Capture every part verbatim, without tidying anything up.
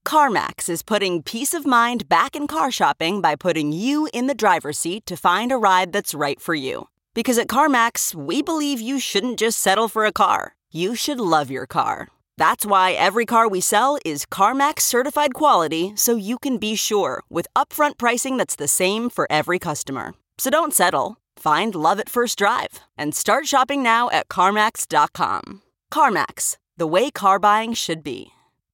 CarMax is putting peace of mind back in car shopping by putting you in the driver's seat to find a ride that's right for you. Because at CarMax, we believe you shouldn't just settle for a car. You should love your car. That's why every car we sell is CarMax certified quality, so you can be sure with upfront pricing that's the same for every customer. So don't settle. Find love at first drive and start shopping now at CarMax dot com. CarMax, the way car buying should be.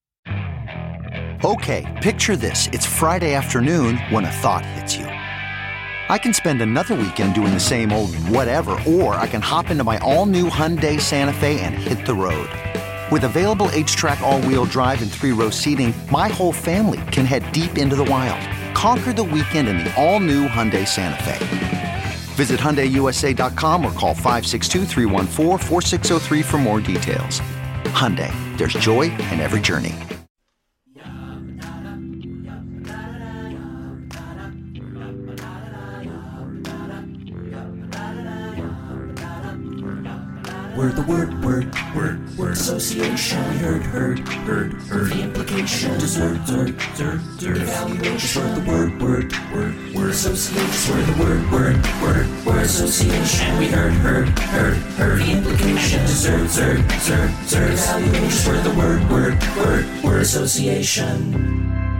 Okay, picture this. It's Friday afternoon when a thought hits you. I can spend another weekend doing the same old whatever, or I can hop into my all-new Hyundai Santa Fe and hit the road. With available H-Track all-wheel drive and three-row seating, my whole family can head deep into the wild. Conquer the weekend in the all-new Hyundai Santa Fe. Visit Hyundai U S A dot com or call five six two, three one four, four six zero three for more details. Hyundai, there's joy in every journey. We're the word, word, word, word association. We heard, heard, heard, heard the implication. Dessert, dessert, dessert, dessert. Evaluation. We're the word, word, word, word association. We're the word, word, word, word association. We heard, heard, heard, heard the implication. Dessert, dessert, dessert, dessert. Evaluation. We're the word, word, word, word association.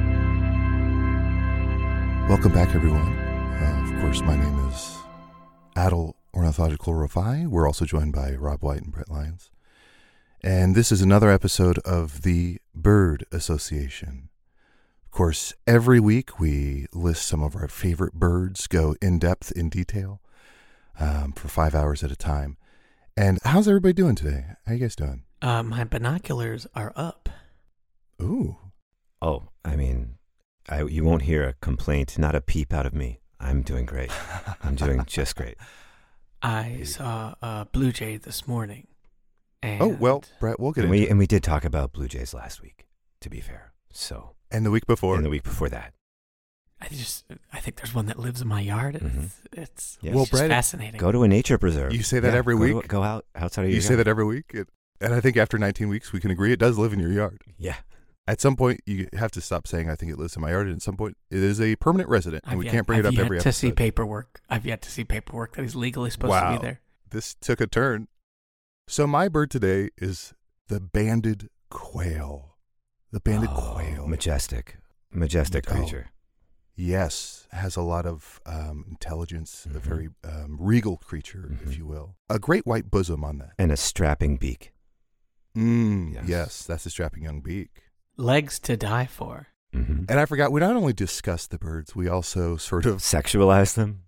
Welcome back, everyone. Uh, of course, my name is Adel Ornithological Rafai. We're also joined by Rob White and Brett Lyons. And this is another episode of the Bird Association. Of course, every week we list some of our favorite birds, go in depth, in detail, um, for five hours at a time. And how's everybody doing today? How you guys doing? Uh, my binoculars are up. Ooh. Oh, I mean, I, you won't hear a complaint, not a peep out of me. I'm doing great. I'm doing just great. I saw a blue jay this morning. And Oh, well, Brett, we'll get and into we it. and we did talk about Blue Jays last week, to be fair. So And the week before. and the week before that. I just, I think there's one that lives in my yard. It's, Mhm. it's, Yes. it's Well, just Brett, fascinating. Go to a nature preserve. You say that Yeah, every go to- week? go out outside of your You say yard. that every week? It, and I think after nineteen weeks, we can agree it does live in your yard. Yeah. At some point, you have to stop saying, I think it lives in my yard. And at some point, it is a permanent resident. And I've we yet, can't bring I've it up yet every to episode. see paperwork. I've yet to see paperwork that he's legally supposed Wow. to be there. This took a turn. So my bird today is the banded quail. The banded Oh, quail. Majestic. Majestic Oh. creature. Yes, has a lot of um, intelligence, a Mhm. very um, regal creature, if Mhm. you will. A great white bosom on that. And a strapping beak. Mm, Yes. yes. that's a strapping young beak. Legs to die for. Mm-hmm. And I forgot, we not only discussed the birds, we also sort of Sexualize them.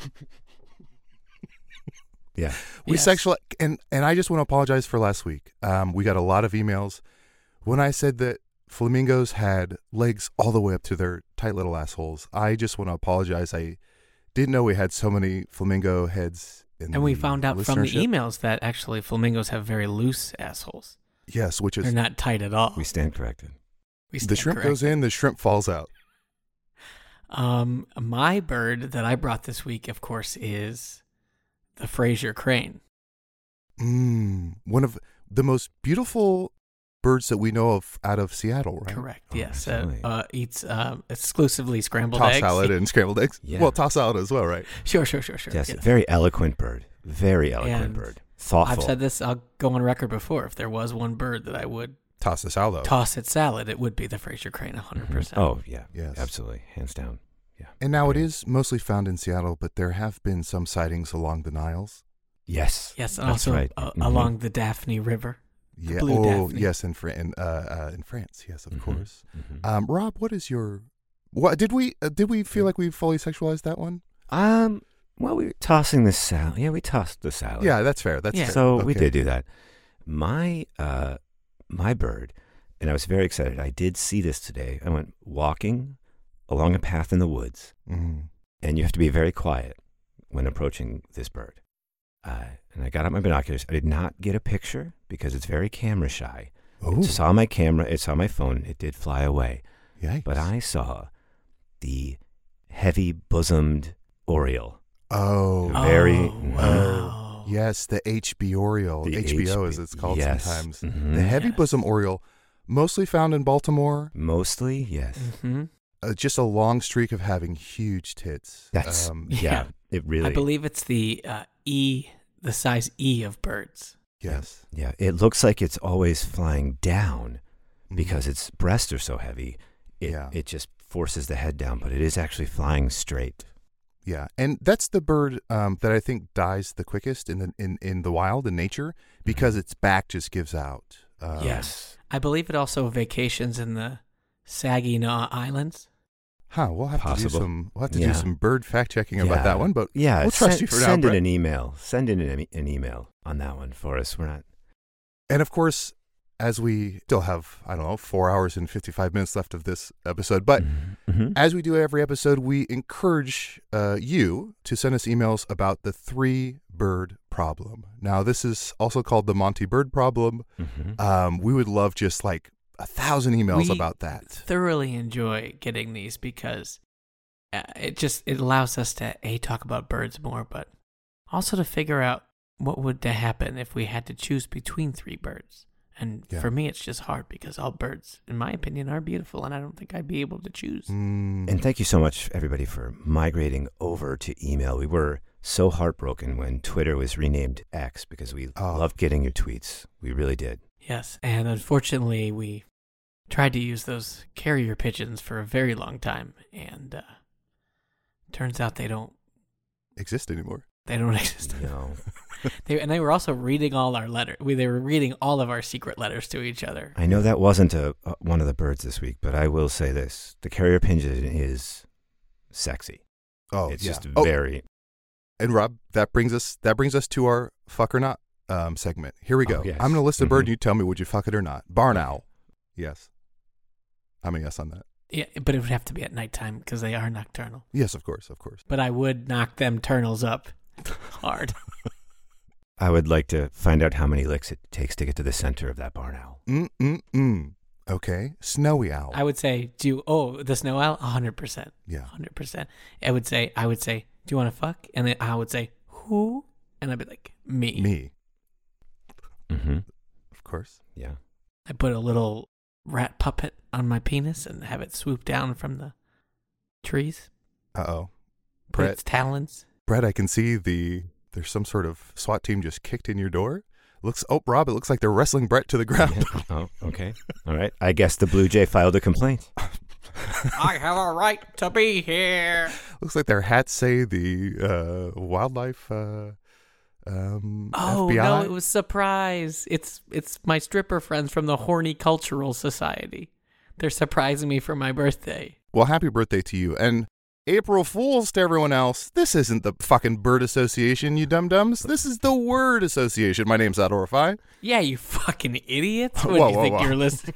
Yeah. We Yes. sexual and and I just want to apologize for last week. Um, we got a lot of emails when I said that flamingos had legs all the way up to their tight little assholes. I just want to apologize. I didn't know we had so many flamingo heads. In And we the found out from the listenership. emails that actually flamingos have very loose assholes. Yes, which They're is not tight at all. We stand corrected. We the stand shrimp corrected. goes in, the shrimp falls out. Um, my bird that I brought this week, of course, is the Fraser crane. Mm, one of the most beautiful birds that we know of out of Seattle, right? Correct. Oh, yes. Uh, absolutely. uh, eats um, exclusively scrambled Toss eggs. salad and scrambled eggs. Yeah. Well, toss salad as well, right? Sure, sure, sure, sure. Yes. yeah. Very eloquent bird. Very eloquent And bird. Thoughtful. I've said this. I'll go on record before. If there was one bird that I would Toss the salad. toss at salad, it would be the Fraser crane, one hundred percent. Mhm. Oh, yeah. Yes. Absolutely. Hands down. Yeah. And now it Okay. is mostly found in Seattle, but there have been some sightings along the Niles. Yes. Yes, and That's also right. uh, Mhm. along the Daphne River. The Yeah. blue oh, Daphne. yes, in, Fran- in, uh, uh, in France. Yes, of Mhm. course. Mhm. Um, Rob, what is your? What did we uh, did we feel like we fully sexualized that one? Um. Well, we were tossing the salad. Yeah, we tossed the salad. Yeah, that's fair. That's Yeah. fair. So we Okay. did do that. My uh, my bird, and I was very excited. I did see this today. I went walking along a path in the woods, Mhm. and you have to be very quiet when approaching this bird. Uh, and I got out my binoculars. I did not get a picture because it's very camera shy. Oh, It saw my camera. It saw my phone. It did fly away. yikes. But I saw the heavy-bosomed oriole. Oh, Very- Oh, wow. yes, the H B Oriole, The H B O H B as it's called yes. sometimes. Mhm. The heavy Yes. bosom Oriole. Mostly found in Baltimore. Mostly, yes. Mm-hmm. Uh, just a long streak of having huge tits. That's Um, yeah, yeah. It really. I believe it's the uh, E, the size E of birds. yes. Yeah, it looks like it's always flying down Mhm. because its breasts are so heavy. It Yeah. it just forces the head down, but it is actually flying straight. Yeah, and that's the bird um, that I think dies the quickest in the in, in the wild in nature because its back just gives out. Um, Yes. I believe it also vacations in the Saginaw Islands. Huh. We'll have to do Possible. some. We'll have to Yeah. do some bird fact checking about Yeah. that one. But Yeah, we'll trust send, you for now, send in Brett. an email. Send in an, e- an email on that one for us. We're not. And of course, as we still have, I don't know, four hours and fifty-five minutes left of this episode, but Mhm. as we do every episode, we encourage uh, you to send us emails about the three bird problem. Now, this is also called the Monty Bird problem. Mhm. Um, we would love just like a thousand emails We about that. Thoroughly enjoy getting these because uh, it just it allows us to a talk about birds more, but also to figure out what would to happen if we had to choose between three birds. And Yeah. for me, it's just hard because all birds, in my opinion, are beautiful, and I don't think I'd be able to choose. Mm, And thank you so much, everybody, for migrating over to email. We were so heartbroken when Twitter was renamed X because we Oh. loved getting your tweets. We really did. Yes, and unfortunately, we tried to use those carrier pigeons for a very long time, and uh, turns out they don't exist anymore. they don't exist. No. They, and they were also reading all our letters. We they were reading all of our secret letters to each other. I know that wasn't a, a one of the birds this week, but I will say this: the carrier pigeon is sexy. Oh, it's yeah. just Oh, very. and Rob, that brings us that brings us to our fuck or not um, segment. Here we go. Oh, yes. I'm going to list a bird, Mhm. and you tell me would you fuck it or not. Barn owl. Yes. I'm a yes on that. Yeah, but it would have to be at nighttime because they are nocturnal. Yes, of course, of course. But I would knock them turnals up hard. I would like to find out how many licks it takes to get to the center of that barn owl. Mm mm mm. Okay. Snowy owl. I would say, do you, oh the snow owl, a hundred percent, yeah. hundred percent. I would say, I would say, do you want to fuck? And then I would say, who? And I'd be like, me. Me, Mm-hmm. of course. Yeah. I put a little rat puppet on my penis and have it swoop down from the trees. Uh oh. Put Brett. its talons. Brett, I can see the there's some sort of SWAT team just kicked in your door. Looks oh Rob, it looks like they're wrestling Brett to the ground. Yeah. Oh, okay. All right. I guess the Blue Jay filed a complaint. I have a right to be here. Looks like their hats say the uh, wildlife uh, um, Oh F B I. no, it was surprise. It's it's my stripper friends from the Horny Cultural Society. They're surprising me for my birthday. Well, happy birthday to you. And April Fools to everyone else. This isn't the fucking Bird Association, you dum-dums. This is the Word Association. My name's Adol Rafai. Yeah, you fucking idiots. What Whoa, do you whoa, think whoa. you're listening?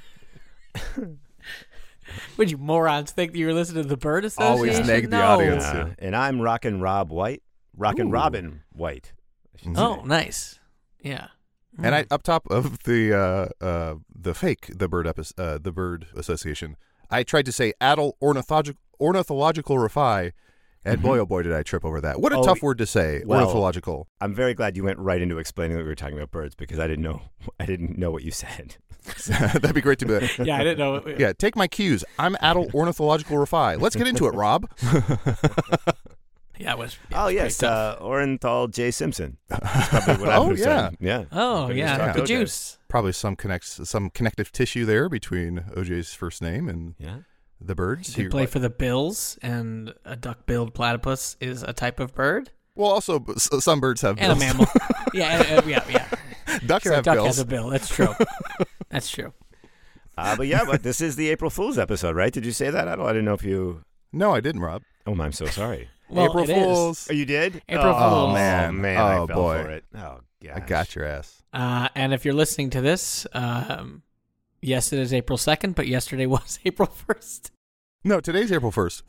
Would you morons think that you're listening to the Bird Association? Always neg the No. audience. Uh, and I'm Rockin' Rob White. Rockin' Ooh. Robin White. I should Oh, say. nice. Yeah. And I, up top of the uh, uh, the fake the Bird epi- uh, the Bird Association, I tried to say Adol Ornithological Ornithological Rafai, and Mhm. boy oh boy did I trip over that. What a Oh, tough word to say. well- Ornithological. I'm very glad you went right into explaining that we were talking about birds because I didn't know I didn't know what you said. That'd be great to be like, Yeah, I didn't know. yeah, take my cues. I'm Adol Ornithological Rafai. Let's get into it, Rob. Yeah, it was. Oh it was yes, pretty tough. uh, Orenthal J. Simpson. That's probably what I Oh, would have yeah. said. Yeah. Oh, But yeah. just The talk to O J. juice. Probably some connects some connective tissue there between O J's first name and Yeah. the birds. He did play for the Bills, and a duck-billed platypus is a type of bird. Well, also b- s- some birds have And a bills. mammal. yeah, and, uh, yeah, yeah. Ducks Sure, a have duck bills. has a bill. That's true. That's true. Uh, but yeah, but this is the April Fool's episode, right? Did you say that? I don't. I didn't know if you. No, I didn't, Rob. Oh, I'm so sorry. Well, April it is. Fools. Oh, you did? April oh, Fools. man. man, Oh, I fell boy. for it. Oh, gosh. I got your ass. Uh, and if you're listening to this, um, yes, it is April second, but yesterday was April first. No, today's April first.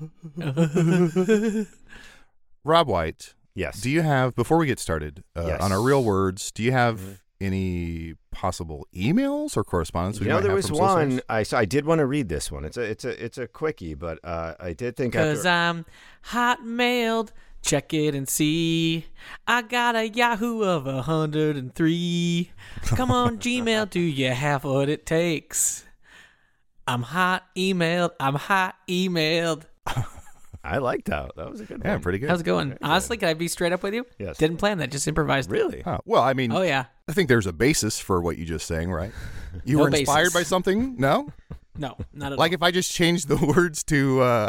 Rob White, Yes. do you have, before we get started, uh, Yes. on our real words, do you have Mhm. any possible emails or correspondence? we You know, might there have was from soul one. stars? I so I did want to read this one. It's a it's a it's a quickie, but uh, I did think Because after. I'm hotmailed Check it and see. I got a Yahoo of a hundred and three. Come on, Gmail, do you have what it takes? I'm hot emailed. I'm hot emailed. I liked that. That was a good Yeah, one. pretty good. How's it going? Honestly, can I be straight up with you? Yes. Didn't plan that. Just improvised. Really? Huh. Well, I mean, Oh, yeah. I think there's a basis for what you just saying, right? You No were inspired basis. by something? No? No, not at Like all. if I just changed the words to uh,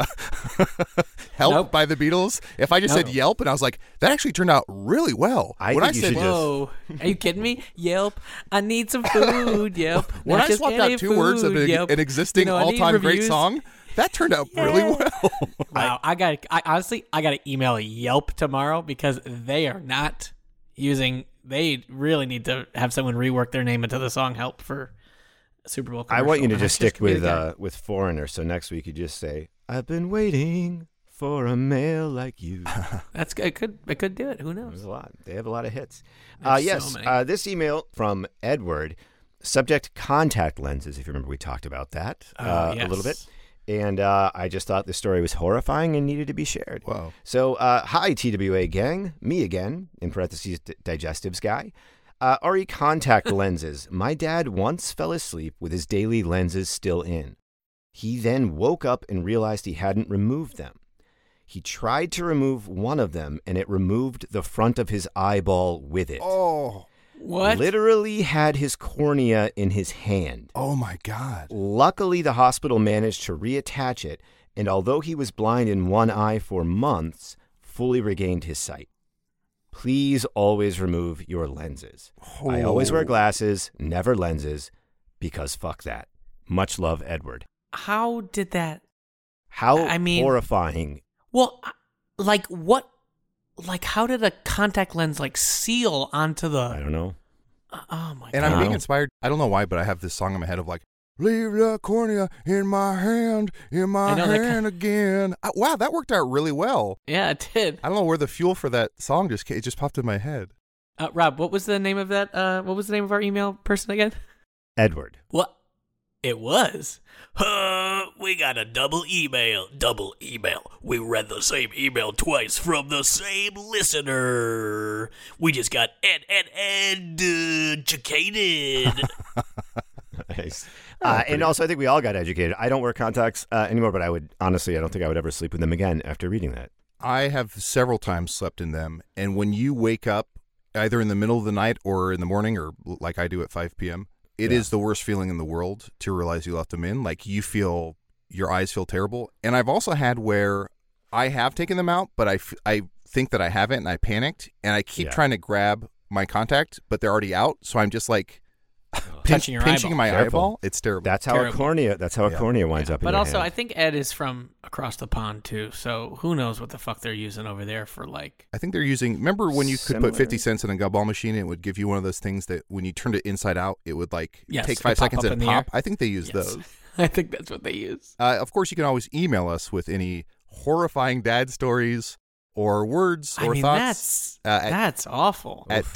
Help Nope. by the Beatles, if I just No. said Yelp and I was like, that actually turned out really well. I when think I you said, should just- Whoa. Are you kidding me? Yelp. I need some food. Yelp. when Not I just swapped any out two words of food, an, Yelp. an existing You know, I need all-time great reviews. song, that turned out really well. Wow, I got. I honestly, I got to email Yelp tomorrow because they are not using. They really need to have someone rework their name into the song "Help" for Super Bowl. I want you to commercial. just stick Just be with the guy. uh, with Foreigner. So next week you just say, "I've been waiting for a male like you." That's good. It could. It could do it. Who knows? There's a lot. They have a lot of hits. There's Uh, so yes. many. uh, this email from Edward. Subject: contact lenses. If you remember, we talked about that Oh, uh, a yes. little bit. And uh, I just thought the story was horrifying and needed to be shared. Wow. So, uh, hi, T W A gang. Me again, in parentheses, d- digestives guy. Uh, R E contact lenses. My dad once fell asleep with his daily lenses still in. He then woke up and realized he hadn't removed them. He tried to remove one of them, and it removed the front of his eyeball with it. Oh, What? Literally had his cornea in his hand. oh my God. Luckily, the hospital managed to reattach it, and although he was blind in one eye for months, fully regained his sight. Please always remove your lenses. I always wear glasses, never lenses, because fuck that. Much love, Edward. How did that? How I mean- horrifying. Well, like what? Like how did a contact lens like seal onto I the? don't know. Oh my And god! I'm being inspired. I don't know why, but I have this song in my head of like, leave the cornea in my hand, in my I know that hand again. I, wow, that worked out really well. Yeah, it did. I don't know where the fuel for that song just came. It just popped in my head. Uh, Rob, what was the name of that? Uh, what was the name of our email person again? Edward. What? It was. Uh, we got a double email. Double email. We read the same email twice from the same listener. We just got ed ed ed educated. Nice. Uh, and also, I think we all got educated. I don't wear contacts uh, anymore, but I would, honestly, I don't think I would ever sleep with them again after reading that. I have several times slept in them, and when you wake up, either in the middle of the night or in the morning, or like I do at five p.m., it is Yeah. the worst feeling in the world to realize you left them in. Like you feel, your eyes feel terrible. And I've also had where I have taken them out, but I, f- I think that I haven't, and I panicked, and I keep Yeah. trying to grab my contact, but they're already out. So I'm just like pinch, Touching your pinching eyeball. my Careful. eyeball. It's terrible. That's how Terrible. a cornea. That's how a Yeah. cornea winds up in But your also, I hand. think Ed is from across the pond too, so who knows what the fuck they're using over there for like. I think they're using. Remember when you could Similar. put fifty cents in a gumball machine and it would give you one of those things that when you turned it inside out, it would like Yes, take it five would pop seconds up and in the pop. air. I think they use Yes. those. I think that's what they use. Uh, of course, you can always email us with any horrifying dad stories or words I or mean, thoughts that's uh, at, that's awful. at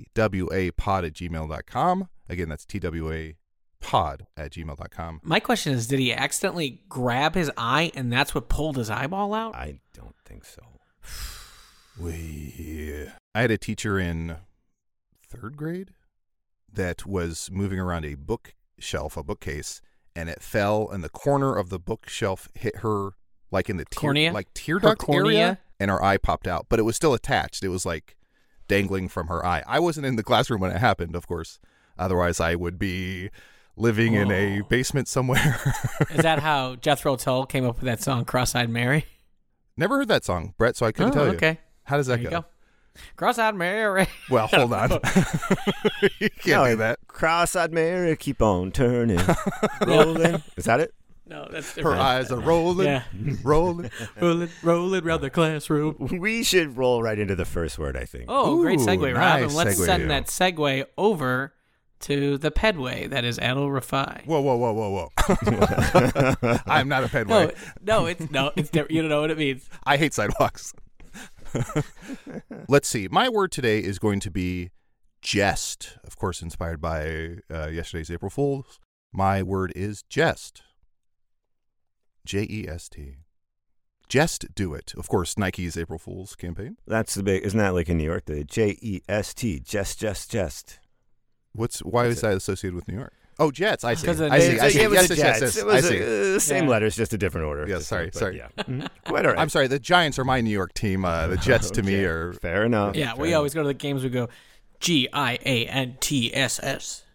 twapod at gmail dot com. Again, that's twapod at gmail dot com. My question is, did he accidentally grab his eye and that's what pulled his eyeball out? I don't think so. We, I had a teacher in third grade that was moving around a bookshelf, a bookcase, and it fell, and the corner of the bookshelf hit her, like in the tear, Cornea? like tear Her duct cornea? area, and her eye popped out, but it was still attached. It was like dangling from her eye. I wasn't in the classroom when it happened, of course. Otherwise, I would be living in a Oh. basement somewhere. Is that how Jethro Tull came up with that song "Cross-Eyed Mary"? Never heard that song, Brett, so I couldn't oh, tell you. okay. How does that There you go? go. Cross-eyed Mary. Well, hold on. You can't No, do that. Cross-eyed Mary, keep on turning, rolling. Is that it? No, that's Her different. eyes are rolling, Yeah. rolling. rolling, rolling around the classroom. We should roll right into the first word, I think. Oh, great Ooh, segue, Rob. nice And let's segue. send that segue over to the pedway that is Adel Rafai. Whoa, whoa, whoa, whoa, whoa. I'm not a pedway. No, no, it's no, it's different. You don't know what it means. I hate sidewalks. Let's see. My word today is going to be jest. Of course, inspired by uh, yesterday's April Fools. My word is jest. J E S T. Jest Do It. Of course, Nike's April Fool's campaign. That's the big. Isn't that like in New York? The J E S T. Jest, jest, jest. What's why That's is it. that associated with New York? Oh, Jets. I see. Because I see. It's I like- see. it was Yes, the yes, yes, Jets. yes. It was I see. uh, same Yeah. letters, just a different order. Yeah, Just sorry, but sorry. Yeah. Mhm. Quite all right. I'm sorry. The Giants are my New York team. Uh, the Jets to me Okay. are. Fair enough. Yeah, Fair we enough. always go to the games. We go G I A N T S S.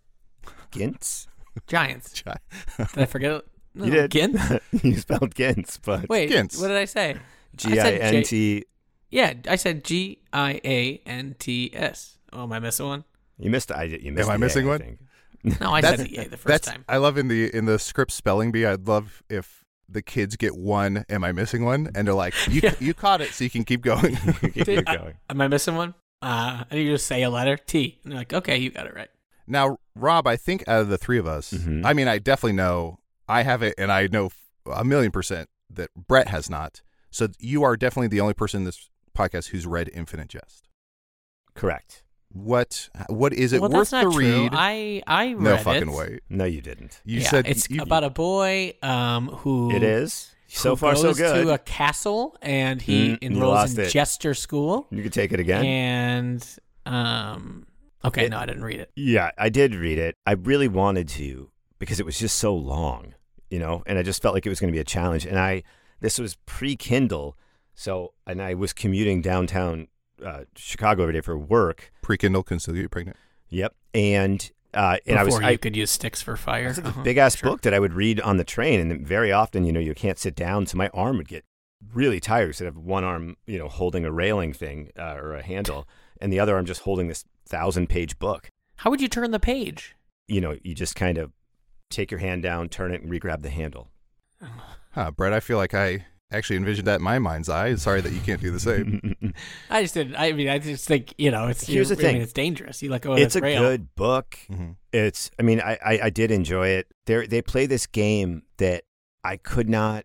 Gintz. Giants. Gi- Did I forget it? No, You did. Gin? You spelled Gintz, but Wait, Gintz. what did I say? G I N T. Yeah, I said G I A N T S. Oh, am I missing one? You missed. I did. You missed. Am I the A, missing one? think. No, I said the A the first that's, time. I love in the in the script spelling bee. I'd love if the kids get one. Am I missing one? And they're like, you Yeah. you caught it, so you can keep going. Keep Did- I- going. am I missing one? Uh, and you just say a letter T, and they're like, okay, you got it right. Now, Rob, I think out of the three of us, Mhm. I mean, I definitely know I have it, and I know f- a million percent that Brett has not. So you are definitely the only person in this podcast who's read Infinite Jest. Correct. What what is it well, worth that's not the true. read? I I read no it. fucking way. No, you didn't. You yeah, said it's you, about a boy um who It is. So who far, so goes good. to a castle and he Mm, you enrolls lost in it. jester school. You could take it again. And um, okay, It- no, I didn't read it. Yeah, I did read it. I really wanted to because it was just so long, you know, and I just felt like it was going to be a challenge. And I, this was pre-Kindle, so and I was commuting downtown uh, Chicago every day for work. Pre-Kindle can still get you pregnant. Yep, and uh, and Before I was you I, could use sticks for fire. It's like a Uh-huh. big ass Sure. book that I would read on the train, and very often, you know, you can't sit down, so my arm would get really tired. Instead of one arm, you know, holding a railing thing uh, or a handle, and the other arm just holding this thousand-page book. How would you turn the page? You know, you just kind of take your hand down, turn it, and re-grab the handle. Huh, Brett, I feel like I actually envisioned that in my mind's eye. Sorry that you can't do the same. I just didn't. I mean, I just think you know, it's Here's you, the I mean, thing. it's dangerous. You let go of It's that a rail. good book. hmm It's, I mean, I, I, I did enjoy it. They they play this game that I could not.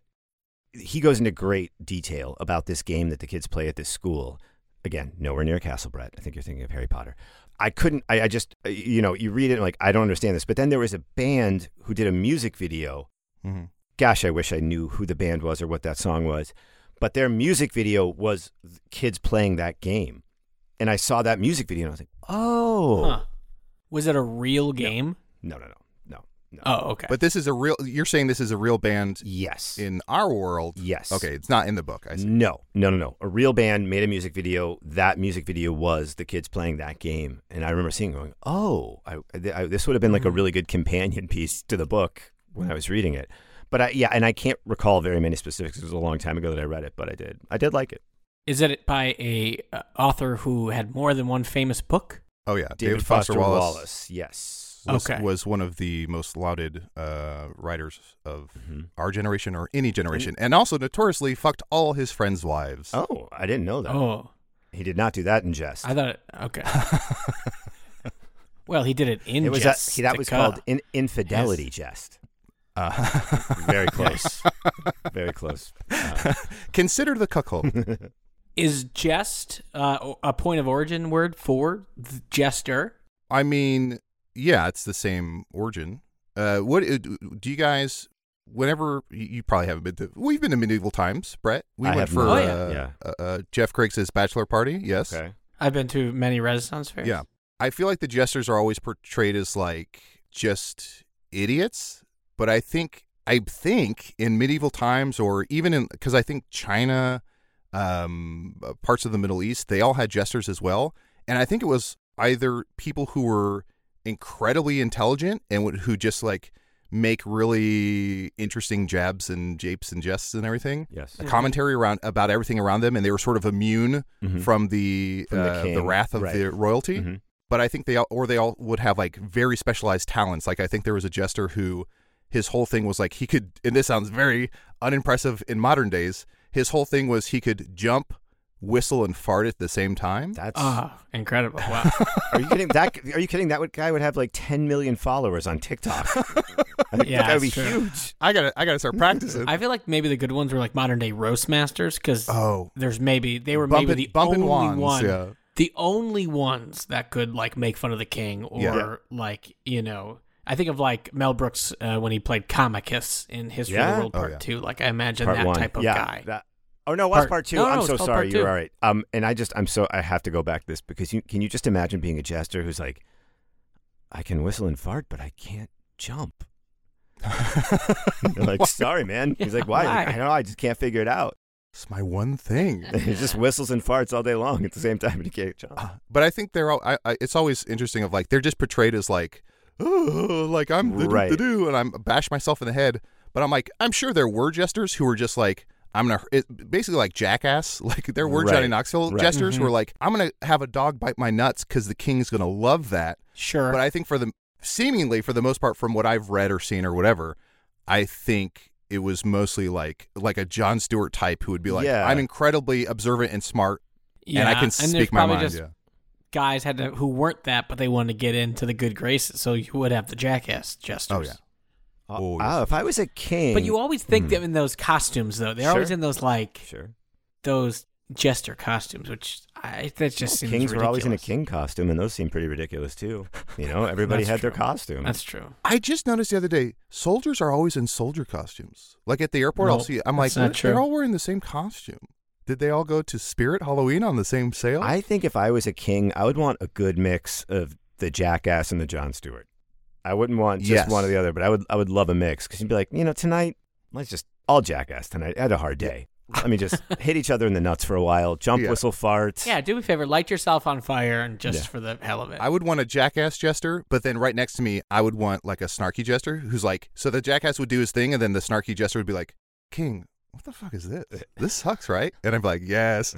He goes into great detail about this game that the kids play at this school. Again, nowhere near Castle Brett. I think you're thinking of Harry Potter. I couldn't. I, I just, uh, you know, you read it and like I don't understand this. But then there was a band who did a music video. hmm Gosh, I wish I knew who the band was or what that song was. But their music video was kids playing that game, and I saw that music video and I was like, oh, Huh. Was it a real game? no, no, no, no, no. Oh, okay. But this is a real. You're saying this is a real band Yes. in our world. Yes. Okay, it's not in the book. I see. No, no, no, no. A real band made a music video. That music video was the kids playing that game. And I remember seeing it going, oh, I, I, this would have been like a really good companion piece to the book when I was reading it. But I, yeah, and I can't recall very many specifics. It was a long time ago that I read it, but I did. I did like it. Is it by a uh, author who had more than one famous book? Oh yeah, David, Foster, Wallace. Yes. was, Okay. was one of the most lauded uh, writers of Mhm. our generation or any generation, and also notoriously fucked all his friends' wives. Oh, I didn't know that. Oh, He did not do that in jest. I thought. It, okay. Well, he did it in it was that, jest. he, that was called in, infidelity Yes. jest. Uh, Very close. Very close. Uh, consider the cuckold. Is jest uh, a point of origin word for the jester? I mean, yeah, it's the same origin. Uh, what do you guys? Whenever you you probably haven't been to, we've been to medieval times, Brett. We I went have for not. Oh, yeah. uh, Yeah. Uh, uh, Jeff Craigs's bachelor party. Yes. okay. I've been to many Renaissance fairs. Yeah. I feel like the jesters are always portrayed as like just idiots, but I think I think in medieval times or even in because I think China, um, parts of the Middle East, they all had jesters as well, and I think it was either people who were incredibly intelligent and would, who just like make really interesting jabs and japes and jests and everything. Yes. A commentary around about everything around them, and they were sort of immune Mhm. from the From the uh, the king, wrath of right. the royalty. Mhm. But I think they all, or they all would have like very specialized talents. Like I think there was a jester who his whole thing was like he could, and this sounds very unimpressive in modern days. His whole thing was he could jump, whistle, and fart at the same time. That's. Ah, incredible! Wow. Are you kidding? That are you kidding? That would, guy would have like ten million followers on TikTok. I think Yeah, that would be it's true. huge. I gotta, I gotta start practicing. I feel like maybe the good ones were like modern day roast masters because oh, there's maybe they were bumping, maybe the bumping only wands. one, Yeah. the only ones that could like make fun of the king or Yeah. like you know I think of like Mel Brooks uh, when he played Comicus in History of Yeah? the World Oh, Part yeah. Two. Like I imagine Part that one. type of yeah, guy. that- oh no, what's Part- part two? no, no, I'm it's so called sorry. part You're two. all right. Um, and I just, I'm so, I have to go back to this because you can you just imagine being a jester who's like, I can whistle and fart, but I can't jump. You're like, sorry, man. He's like, why? Why? Like, I don't know. I just can't figure it out. It's my one thing. He just whistles and farts all day long at the same time, and he can't jump. Uh, but I think they're all. I, I, it's always interesting of like they're just portrayed as like, oh, like I'm the Right. do do, and I'm bash myself in the head. But I'm like, I'm sure there were jesters who were just like, I'm gonna it, basically like Jackass. Like there were Right. Johnny Knoxville Right. jesters Mhm. who were like, I'm gonna have a dog bite my nuts because the king's gonna love that. Sure. But I think for the seemingly for the most part, from what I've read or seen or whatever, I think it was mostly like like a Jon Stewart type who would be like, Yeah. I'm incredibly observant and smart, yeah, and I can there's speak my probably mind. just Yeah. guys had to who weren't that, but they wanted to get into the good graces, so you would have the Jackass jesters. Oh yeah. Oh, Oh, if I was a king, But you always think Hmm. them in those costumes, though. They're always Sure. in those like sure. those jester costumes, which I that just seems Kings were always in a ridiculous. king costume, and those seem pretty ridiculous too. You know, everybody That's had their true. costume. That's true. I just noticed the other day, soldiers are always in soldier costumes. Like at the airport, I'll No, see. I'm like, that's not they're, they're true. all wearing the same costume. Did they all go to Spirit Halloween on the same sale? I think if I was a king, I would want a good mix of the Jackass and the Jon Stewart. I wouldn't want just Yes. one or the other, but I would I would love a mix because you'd be like, you know, tonight, let's just all Jackass tonight. I had a hard day. Let me just hit each other in the nuts for a while, jump, Yeah. whistle, fart. Yeah, do me a favor, light yourself on fire, and just Yeah. for the hell of it. I would want a Jackass jester, but then right next to me, I would want like a snarky jester who's like, so the Jackass would do his thing, and then the snarky jester would be like, King, what the fuck is this? This sucks, right? And I'd be like, yes.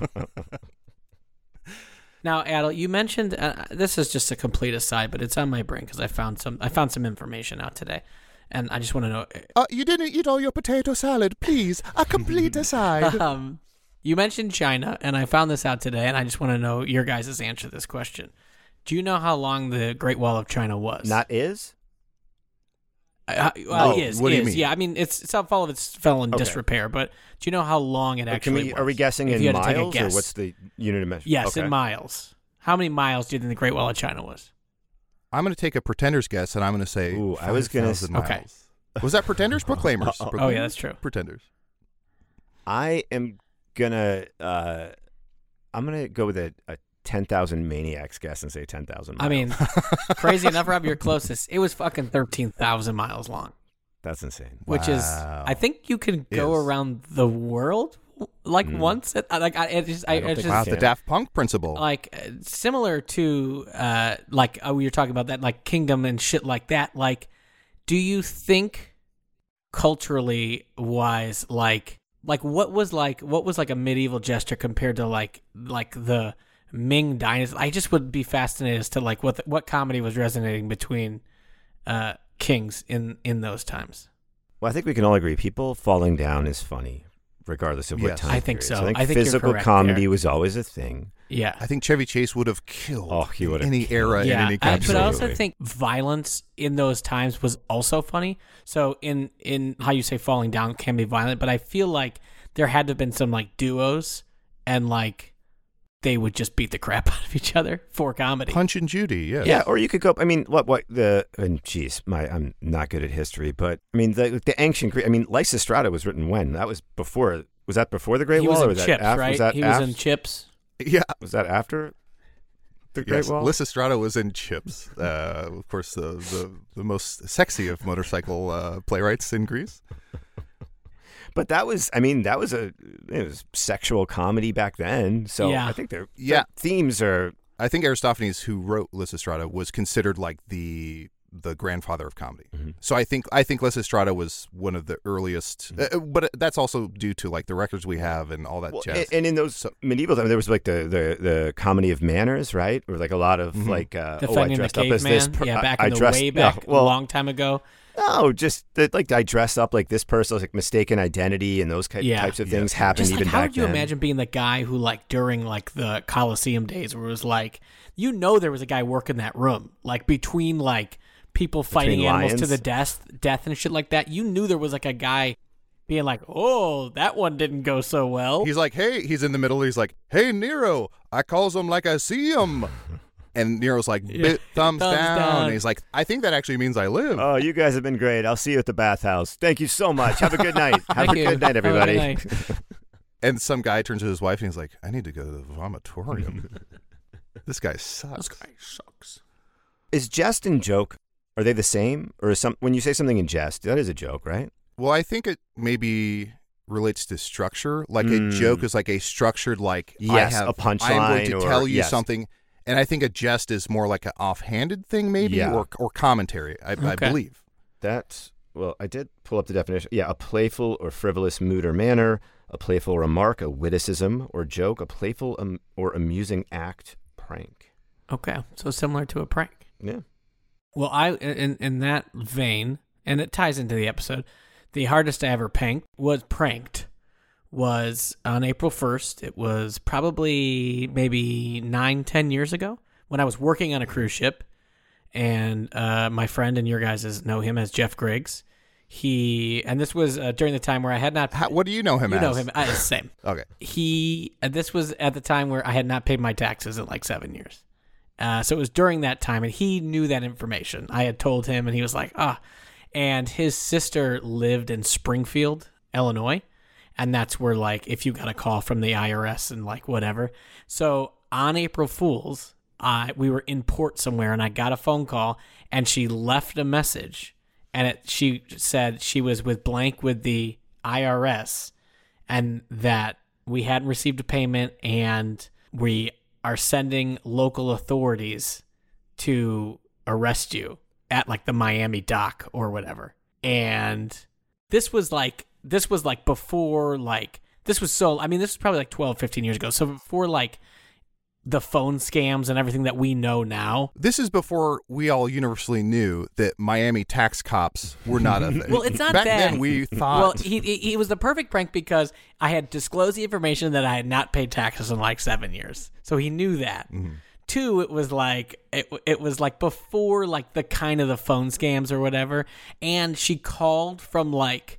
Now, Adel, you mentioned uh, this is just a complete aside, but it's on my brain because I found some I found some information out today, and I just want to know. uh, you didn't eat all your potato salad, please. A complete aside. Um, you mentioned China, and I found this out today, and I just want to know your guys' answer to this question. Do you know how long the Great Wall of China was? Not is? Uh, well, Oh, it is. what do it you is. mean? Yeah, I mean, it's, it's all of it's fell in Okay. disrepair, but do you know how long it Can actually we, was? are we guessing If in you had to take a miles, or guess. what's the unit of measure? Yes, Okay. in miles. How many miles do you think the Great Wall of China was? I'm going to take a Pretender's guess, and I'm going to say Ooh, I was gonna five thousand s- Okay. miles. Was that Pretenders? Proclaimers. Oh, Oh, yeah, that's true. Pretenders. I am gonna uh, I'm gonna go with a, a ten thousand maniacs guess and say ten thousand. I mean, crazy enough, Rob, you're closest. It was fucking thirteen thousand miles long, that's insane. which is, Wow. I think you can go Is. around the world like Mm. once. It, like, I, it just, I, I don't it's think just Wow, can. the Daft Punk principle. like uh, similar to uh, like uh, we were talking about that, like kingdom and shit like that. Like, do you think culturally wise, like, like what was like what was like a medieval gesture compared to like like the Ming dynasty? I just would be fascinated as to like what the, what comedy was resonating between uh, kings in in those times. Well, I think we can all agree people falling down is funny, regardless of what Yes. time. I think period. so. I think I think you're physical correct comedy there. was always a thing. Yeah. I think Chevy Chase would have killed Oh, he would have any killed. era yeah, in any I, country. but I also Absolutely. think violence in those times was also funny. So in in how you say falling down can be violent, but I feel like there had to have been some like duos and like they would just beat the crap out of each other for comedy. Punch and Judy, yeah. Yeah, or you could go. I mean, what what the and geez, my I'm not good at history, but I mean the the ancient Greek. I mean, Lysistrata was written when? That was before. Was that before the Great He Wall? was or in was Chips, that after? right? Was that he was af- in Chips. Yeah. Was that after the Great Yes, Wall? Lysistrata was in Chips. Uh, of course, the, the, the most sexy of motorcycle uh, playwrights in Greece. But that was, I mean, that was a it was sexual comedy back then. So Yeah. I think their Yeah. themes are. I think Aristophanes, who wrote Lysistrata, was considered like the the grandfather of comedy. Mm-hmm. So I think I think Lysistrata was one of the earliest, uh, but that's also due to like the records we have and all that Well, jazz. and, and in those medieval times, there was like the, the, the comedy of manners, right? Or like a lot of like, uh, oh, I Defending the dressed up as this. caveman. Per- yeah, back I, in I the dressed, way back yeah, well, a long time ago. No, just that, like I dressed up like this person, like mistaken identity and those ki- Yeah. types of Yeah. things happened Just like, even how back did you then. imagine being the guy who, like, during like the Coliseum days, where it was like, you know, there was a guy working that room, like between like people fighting Between animals to lions? the death, death and shit like that. You knew there was like a guy being like, oh, that one didn't go so well. He's like, hey, he's in the middle. He's like, hey, Nero, I calls him like I see him. And Nero's like, Yeah. "Bit thumbs, Thumbs down. down. And he's like, I think that actually means I live. Oh, you guys have been great. I'll see you at the bathhouse. Thank you so much. Have a good night. Have Thank a you. good night, Have a good everybody. night. And some guy turns to his wife and he's like, I need to go to the vomitorium. This guy sucks. This guy sucks. Is jest and joke, are they the same? Or is some when you say something in jest, that is a joke, right? Well, I think it maybe relates to structure. Like Mm. a joke is like a structured, like, Yes, I have, a punchline I'm going to or- tell you yes. something. And I think a jest is more like an offhanded thing, maybe, Yeah. or or commentary, I, I Okay. believe. That's, well, I did pull up the definition. Yeah, a playful or frivolous mood or manner, a playful remark, a witticism or joke, a playful um, or amusing act, prank. Okay, so similar to a prank. Yeah. Well, I in in that vein, and it ties into the episode. The hardest I ever pranked was pranked was on April first. It was probably maybe nine, ten years ago when I was working on a cruise ship, and uh, my friend and your guys know him as Jeff Griggs. He and this was uh, during the time where I had not. How, what do you know him you as? know him uh, same. Okay. He uh, this was at the time where I had not paid my taxes in like seven years. Uh, so it was during that time, and he knew that information. I had told him, and he was like, ah. And his sister lived in Springfield, Illinois, and that's where, like, if you got a call from the I R S and, like, whatever. So on April Fool's, I we were in port somewhere, and I got a phone call, and she left a message, and it, she said she was with blank with the I R S, and that we hadn't received a payment, and we are sending local authorities to arrest you at like the Miami dock or whatever. And this was like this was like before like this was so I mean this was probably like twelve, fifteen years ago. So before like the phone scams and everything that we know now. This is before we all universally knew that Miami tax cops were not a thing. Well, it's not Back that. then we thought. Well, he, he he was the perfect prank because I had disclosed the information that I had not paid taxes in like seven years. So he knew that. Mm-hmm. Two, it was like it it was like before like the kind of the phone scams or whatever, and she called from like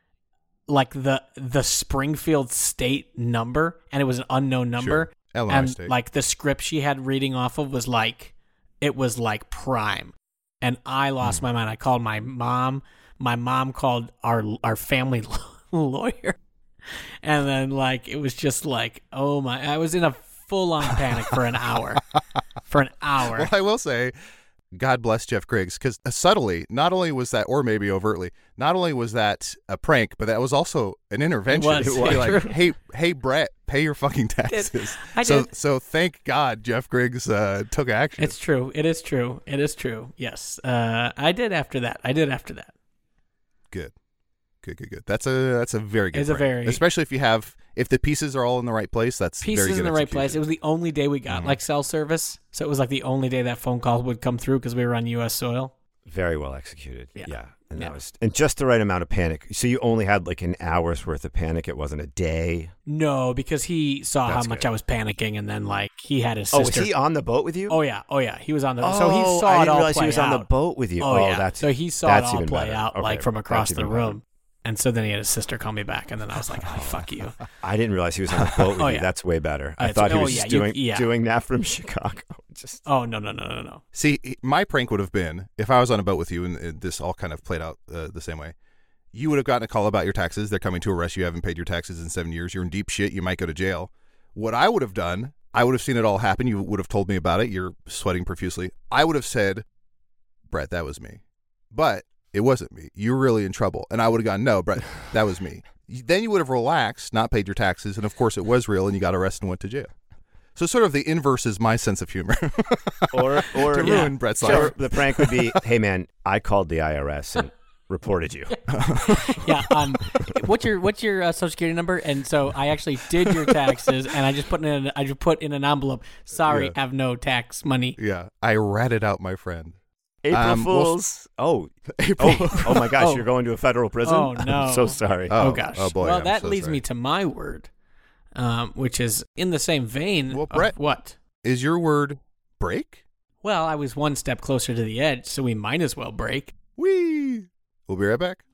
like the the Springfield state number, and it was an unknown number. Sure. Illinois and State. like the script she had reading off of was like it was like prime, and I lost my mind. I called my mom. My mom called our our family lawyer, and then like it was just like, oh my! I was in a full on panic for an hour. For an hour. Well, I will say, God bless Jeff Griggs, because subtly, not only was that, or maybe overtly, not only was that a prank, but that was also an intervention. It was. To be like, True. hey, hey, Brett, pay your fucking taxes. I so, did. so thank God Jeff Griggs uh, took action. It's true. It is true. It is true. Yes. Uh, I did after that. I did after that. Good, good, good, good. That's a that's a very good. It's a prank. very- especially if you have if the pieces are all in the right place. That's Pieces very good in the right place. It execution. was the only day we got Mhm. like cell service. So it was like the only day that phone call would come through because we were on U S soil. Very well executed. Yeah. Yeah. And Yeah. that was and just the right amount of panic. So you only had like an hour's worth of panic. It wasn't a day. No, because he saw That's how much good. I was panicking, and then like he had his Oh, was sister. he on the boat with you? Oh yeah, oh yeah, he was on the. Oh, so he saw I it didn't all realize play he was on the out. boat with you. Oh, Oh, yeah. that's so he saw that's it all even play better. out Okay, like from across that's the even better. room. And so then he had his sister call me back, and then I was like, "Oh, fuck you." I didn't realize he was on the boat with Oh, you. yeah. That's way better. I Uh, thought he oh, was yeah, just you- doing yeah. doing that from Chicago. Just Oh no no no no no. See, my prank would have been if I was on a boat with you, and uh, this all kind of played out uh, the same way. You would have gotten a call about your taxes. They're coming to arrest you. You haven't paid your taxes in seven years. You're in deep shit. You might go to jail. What I would have done, I would have seen it all happen. You would have told me about it. You're sweating profusely. I would have said, Brett, that was me. But it wasn't me. You're really in trouble. And I would have gone, no, Brett, that was me. Then you would have relaxed, not paid your taxes. And of course it was real and you got arrested and went to jail. So sort of the inverse is my sense of humor. or or to Yeah. ruin Brett's or life. the prank would be, hey man, I called the I R S and reported you. Yeah. Um. what's your What's your uh, social security number? And so I actually did your taxes, and I just put in. I just put in an envelope. Sorry, Yeah. have no tax money. Yeah. I ratted out my friend. April Um, well, Fools. Oh, April. oh, oh my gosh, Oh. you're going to a federal prison? Oh, no. I'm so sorry. Oh, Oh, gosh. oh, boy, well, I'm that so leads sorry. me to my word, um, which is in the same vein. Well, of Brett- what? Is your word break? Well, I was one step closer to the edge, so we might as well break. Whee! We'll be right back.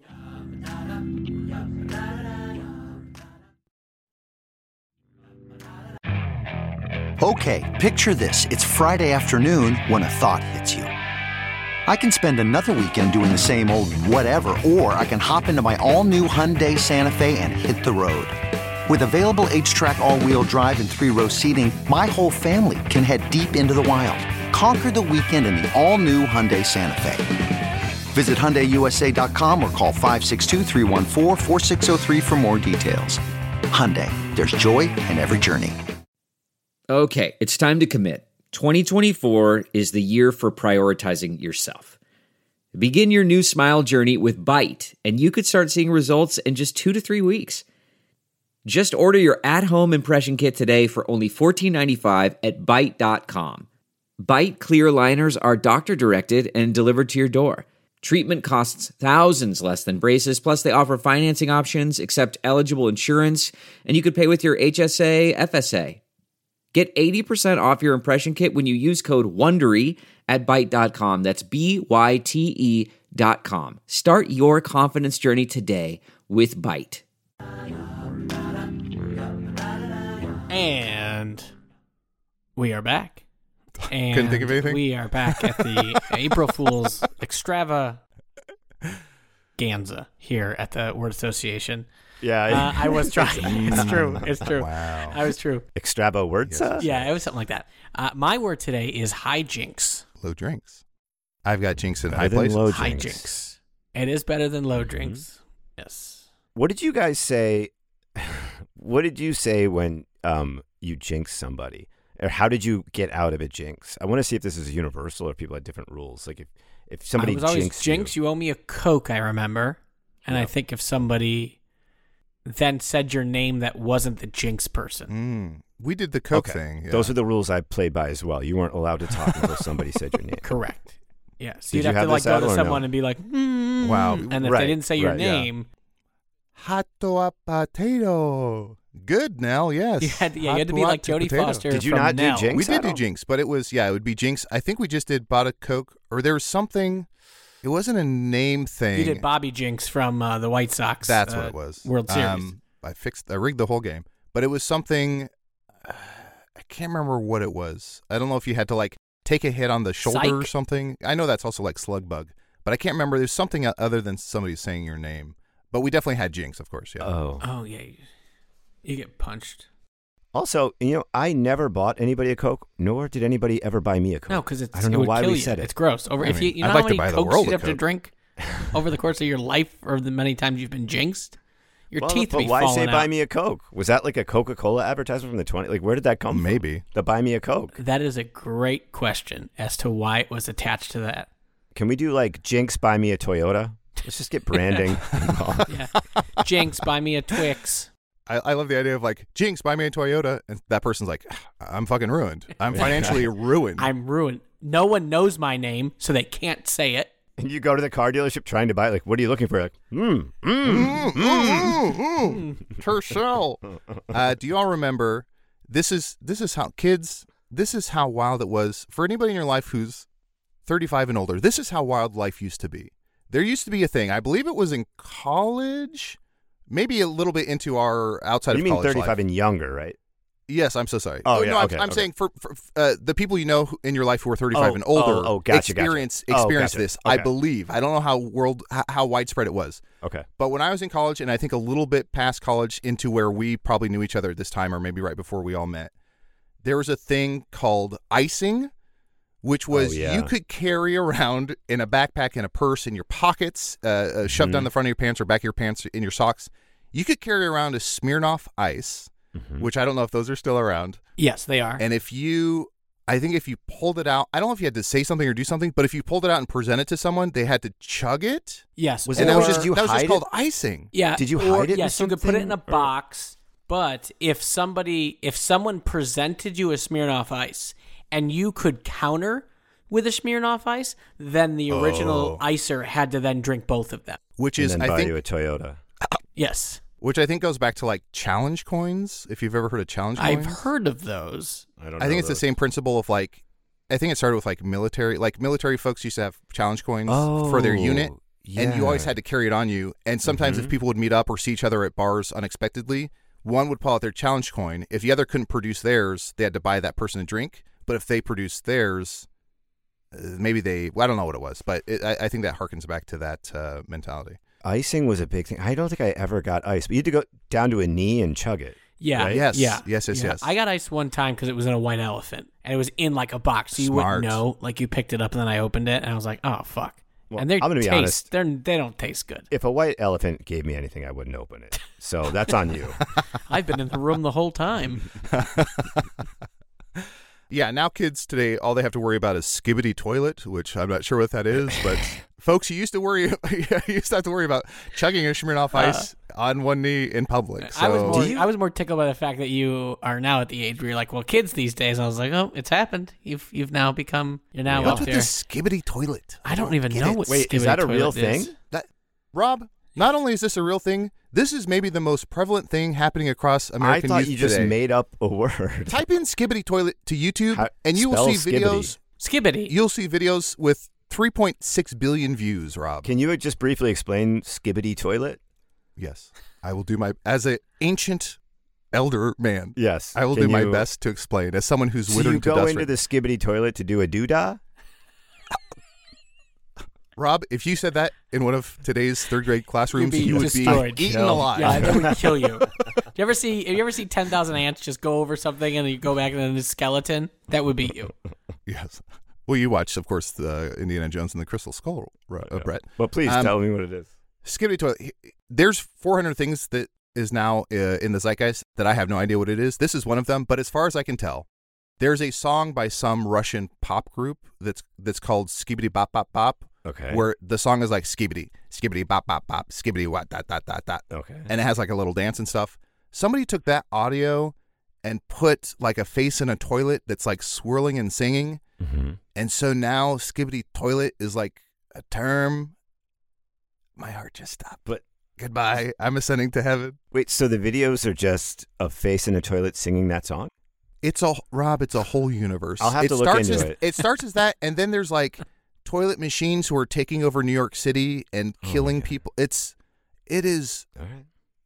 Okay, picture this. It's Friday afternoon when a thought hits you. I can spend another weekend doing the same old whatever, or I can hop into my all-new Hyundai Santa Fe and hit the road. With available H-Track all-wheel drive and three-row seating, my whole family can head deep into the wild. Conquer the weekend in the all-new Hyundai Santa Fe. Visit Hyundai U S A dot com or call five six two, three one four, four six zero three for more details. Hyundai, there's joy in every journey. Okay, it's time to commit. twenty twenty-four is the year for prioritizing yourself. Begin your new smile journey with Byte, and you could start seeing results in just two to three weeks. Just order your at-home impression kit today for only fourteen ninety-five at byte dot com. Byte clear aligners are doctor-directed and delivered to your door. Treatment costs thousands less than braces, plus they offer financing options, accept eligible insurance, and you could pay with your H S A, F S A. Get eighty percent off your impression kit when you use code WONDERY at byte dot com. That's B Y T E dot com. Start your confidence journey today with Byte. And we are back. And Couldn't think of anything? We are back at the April Fool's Extravaganza here at the Word Association. Yeah. Uh, I was trying. It's true. It's true. Wow. I was true. Extrabo words? Yes. Yeah, it was something like that. Uh, my word today is hijinks. Low drinks. I've got jinx in Better high than places. low Hijinks. drinks. It is better than low drinks. Yes. What did you guys say? What did you say when um, you jinxed somebody? Or how did you get out of a jinx? I want to see if this is universal or if people had different rules. Like if, if somebody I was always jinxed jinx, you. you owe me a Coke, I remember. And Yeah. I think if somebody then said your name that wasn't the jinx person. Mm, we did the Coke Okay. thing. Yeah. Those are the rules I played by as well. You weren't allowed to talk until somebody said your name. Correct. Yeah. So Did you'd you have, have to like this, go Adel, to or no? someone and be like, hmm. Wow. And if Right, they didn't say your right, yeah. name, Hotto a potato. Good, Nell, yes. you had, yeah, you had to be Hot like to Jodie potato. Foster. Did you from not do Nell. Jinx? We did do Adel? Jinx, but it was, yeah, it would be Jinx. I think we just did bought a Coke, or there was something, it wasn't a name thing. You did Bobby Jinx from uh, the White Sox. That's uh, what it was. World Series. Um, I fixed, I rigged the whole game, but it was something, uh, I can't remember what it was. I don't know if you had to like take a hit on the shoulder Psych. or something. I know that's also like slug bug, but I can't remember. There's something other than somebody saying your name, but we definitely had Jinx, of course. Yeah. Oh. Oh, yeah. You, you get punched. Also, you know, I never bought anybody a Coke, nor did anybody ever buy me a Coke. No, because it's I don't it know would why kill we you. said it. It's gross. Over I if you mean, you know I'd how like to many buy the Cokes world you'd of have to Coke. drink over the course of your life, or the many times you've been jinxed. Your well, teeth but would be why falling say out. buy me a Coke? Was that like a Coca-Cola advertisement from the twenties? Like, where did that come from? Maybe. The buy me a Coke. That is a great question as to why it was attached to that. Can we do like Jinx buy me a Toyota? Let's just get branding involved. Yeah. Jinx, buy me a Twix. I, I love the idea of like, Jinx, buy me a Toyota. And that person's like, I'm fucking ruined. I'm financially ruined. I'm ruined. No one knows my name, so they can't say it. And you go to the car dealership trying to buy it, like, what are you looking for? Like, mm, mm, Mm, mm, mm. Tercel. Uh, do you all remember? This is this is how kids. This is how wild it was for anybody in your life who's thirty-five and older. This is how wild life used to be. There used to be a thing. I believe it was in college, maybe a little bit into our outside you of mean college thirty-five life. and younger, right? Yes, I'm so sorry. Oh, no, yeah, no, I'm, okay, I'm okay. saying for, for uh, the people you know who- in your life who are thirty-five Oh, and older, oh, oh, gotcha, gotcha. experience Oh, experience gotcha. this. I Okay. believe. I don't know how world how, how widespread it was. Okay. But when I was in college, and I think a little bit past college into where we probably knew each other at this time, or maybe right before we all met, there was a thing called icing, which was Oh, yeah. you could carry around in a backpack, in a purse, in your pockets, uh, uh, shoved Mhm. down the front of your pants or back of your pants, in your socks. You could carry around a Smirnoff Ice, Mhm. which I don't know if those are still around. Yes, they are. And if you, I think if you pulled it out, I don't know if you had to say something or do something, but if you pulled it out and present it to someone, they had to chug it. yes. Was and it that was or- just, you that was just hide called it? icing. Yeah. Did you or- hide it in Yes, you could put it in a something, or- box. But if somebody, if someone presented you a Smirnoff Ice and you could counter with a Smirnoff Ice, then the original Oh. icer had to then drink both of them. Which And is, then I buy think, you a Toyota. Yes, which I think goes back to like challenge coins. If you've ever heard of challenge I've coins, heard of those. I don't. I know think it's the those. same principle of like, I think it started with like military, like military folks used to have challenge coins for their Oh, unit, and you always yeah. had to carry it on you. And sometimes Mhm. if people would meet up or see each other at bars unexpectedly, one would pull out their challenge coin. If the other couldn't produce theirs, they had to buy that person a drink. But if they produced theirs, uh, maybe they, well, I don't know what it was, but it, I, I think that harkens back to that uh, mentality. Icing was a big thing. I don't think I ever got ice, but you had to go down to a knee and chug it. Yeah. Right? Yes. Yeah. Yes, yes, yeah. yes. I got ice one time because it was in a white elephant and it was in like a box. So you Smart. wouldn't know. Like you picked it up and then I opened it and I was like, oh, fuck. Well, and they I'm gonna be taste, honest. They're, they don't taste good. If a white elephant gave me anything, I wouldn't open it. So that's on you. I've been in the room the whole time. Yeah, now kids today, all they have to worry about is Skibidi Toilet, which I'm not sure what that is, but folks, you used to worry, you used to have to worry about chugging a Smirnoff Ice uh, on one knee in public. So. I was more, you- I was more tickled by the fact that you are now at the age where you're like, well, kids these days. I was like, oh, it's happened. You've you've now become, you're now What's up with there. this Skibidi Toilet? I don't even get know it. what Wait, is Skibidi that a real Toilet is. thing? That, Rob, not only is this a real thing, this is maybe the most prevalent thing happening across American I thought youth you just today. made up a word. Type in Skibidi Toilet to YouTube, How- and you will spell see Skibidi. videos. Skibbity. You'll see videos with three point six billion views, Rob. Can you just briefly explain Skibidi Toilet? Yes, I will do my as an ancient elder man. Yes. I will Can do my you- best to explain as someone who's So withered you to go dust. into right- the Skibidi Toilet to do a doodah? Rob, if you said that in one of today's third grade classrooms, You'd be you would destroyed. be eaten Killed. alive. Yeah, that would kill you. Do you ever see? Have you ever see ten thousand ants just go over something and then you go back and then the skeleton? That would be you. Yes. Well, you watched, of course, the Indiana Jones and the Crystal Skull, uh, Brett. But please Um, tell me what it is. Skibidi Toilet. There's four hundred things that is now uh, in the zeitgeist that I have no idea what it is. This is one of them. But as far as I can tell, there's a song by some Russian pop group that's that's called Skibidi Bop Bop Bop. Okay. Where the song is like skibidi, skibidi bop bop bop, skibidi what dot dot dot dot. Okay. And it has like a little dance and stuff. Somebody took that audio and put like a face in a toilet that's like swirling and singing. Mm-hmm. And so now Skibidi Toilet is like a term. My heart just stopped. But Goodbye. I'm ascending to heaven. wait, so the videos are just a face in a toilet singing that song? It's a Rob. It's a whole universe. I'll have it to look starts into as, it. It starts as that, and then there's like toilet machines who are taking over New York City and Oh, killing my God. people. It's, it is. All right.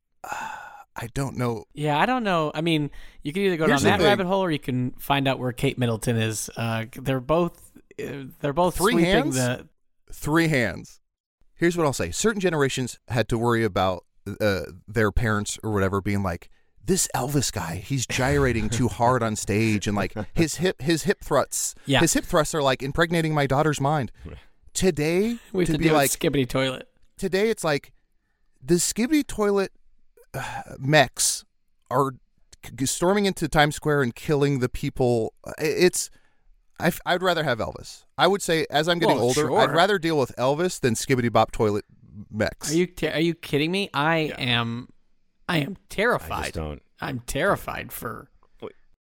I don't know. Yeah, I don't know. I mean, you can either go Here's down the that thing. rabbit hole or you can find out where Kate Middleton is. Uh, they're both. Uh, they're both Three sweeping hands? the. Three hands. Here's what I'll say. Certain generations had to worry about uh, their parents or whatever being like, this Elvis guy, he's gyrating too hard on stage, and like his hip his hip thrusts. Yeah. His hip thrusts are like impregnating my daughter's mind. Today, We have to to be do like it Skibbity Toilet. today it's like the Skibidi Toilet uh, mechs are c- storming into Times Square and killing the people. It's I, would rather have Elvis. I would say as I'm getting Well, older, sure. I'd rather deal with Elvis than Skibidi Bop Toilet mechs. Are you te- are you kidding me? I am. I am I terrified. just don't. I'm terrified for Wait.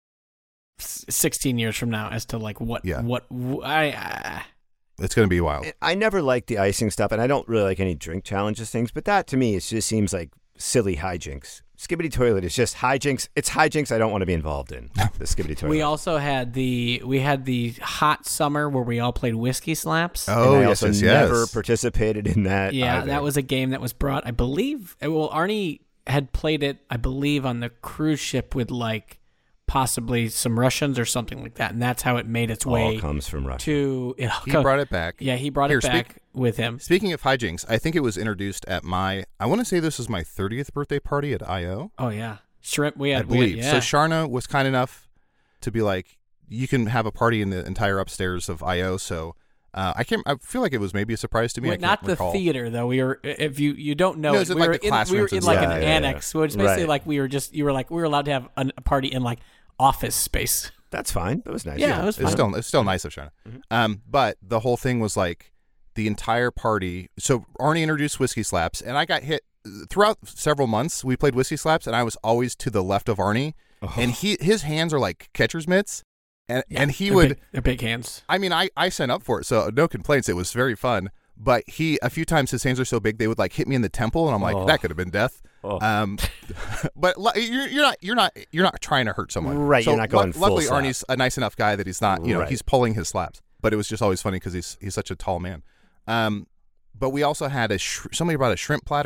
s- sixteen years from now as to like what Yeah. what w- I. Uh, It's going to be wild. I never liked the icing stuff, and I don't really like any drink challenges things, but that to me, it just seems like silly hijinks. Skibidi Toilet is just hijinks. It's hijinks I don't want to be involved in. The Skibidi Toilet. we also had the we had the hot summer where we all played whiskey slaps. Oh, and I yes, also yes, never yes. participated in that. Yeah, either. that was a game that was brought, I believe. Well, Arnie had played it, I believe, on the cruise ship with like possibly some Russians or something like that, and that's how it made its all way comes from Russia. to. It all He co- brought it back. Yeah, he brought Here, it back speak- with him. Speaking of hijinks, I think it was introduced at my, I want to say this was my thirtieth birthday party at I O. Oh yeah, shrimp. We I had, we had believe. yeah. So Sharna was kind enough to be like, you can have a party in the entire upstairs of I O. So uh, I can't. I feel like it was maybe a surprise to me. I Wait, can't not the recall. theater though. We were, if you you don't know, No, it, is it we like were the in, we were classrooms in and like stuff? an Yeah, yeah, annex. So it's basically Right. like we were just you were like we were allowed to have an, a party in like office space. That's fine. That was nice. Yeah, it was It's fun. still it's still nice of Sharna. Mm-hmm. Um, but the whole thing was like the entire party. So Arnie introduced Whiskey Slaps, and I got hit throughout several months. We played Whiskey Slaps, and I was always to the left of Arnie, Oh. and he his hands are like catcher's mitts, and Yeah, and he they're would. big, they're big hands. I mean, I I signed up for it, so no complaints. It was very fun. But he a few times his hands are so big they would like hit me in the temple, and I'm like, Oh. that could have been death. Oh. Um, but li- you're, you're not you're not you're not trying to hurt someone, Right, So you're not going lu- full Luckily, slap. Arnie's a nice enough guy that he's not. You know, Right. he's pulling his slaps. But it was just always funny because he's he's such a tall man. Um, but we also had a sh- somebody brought a shrimp platter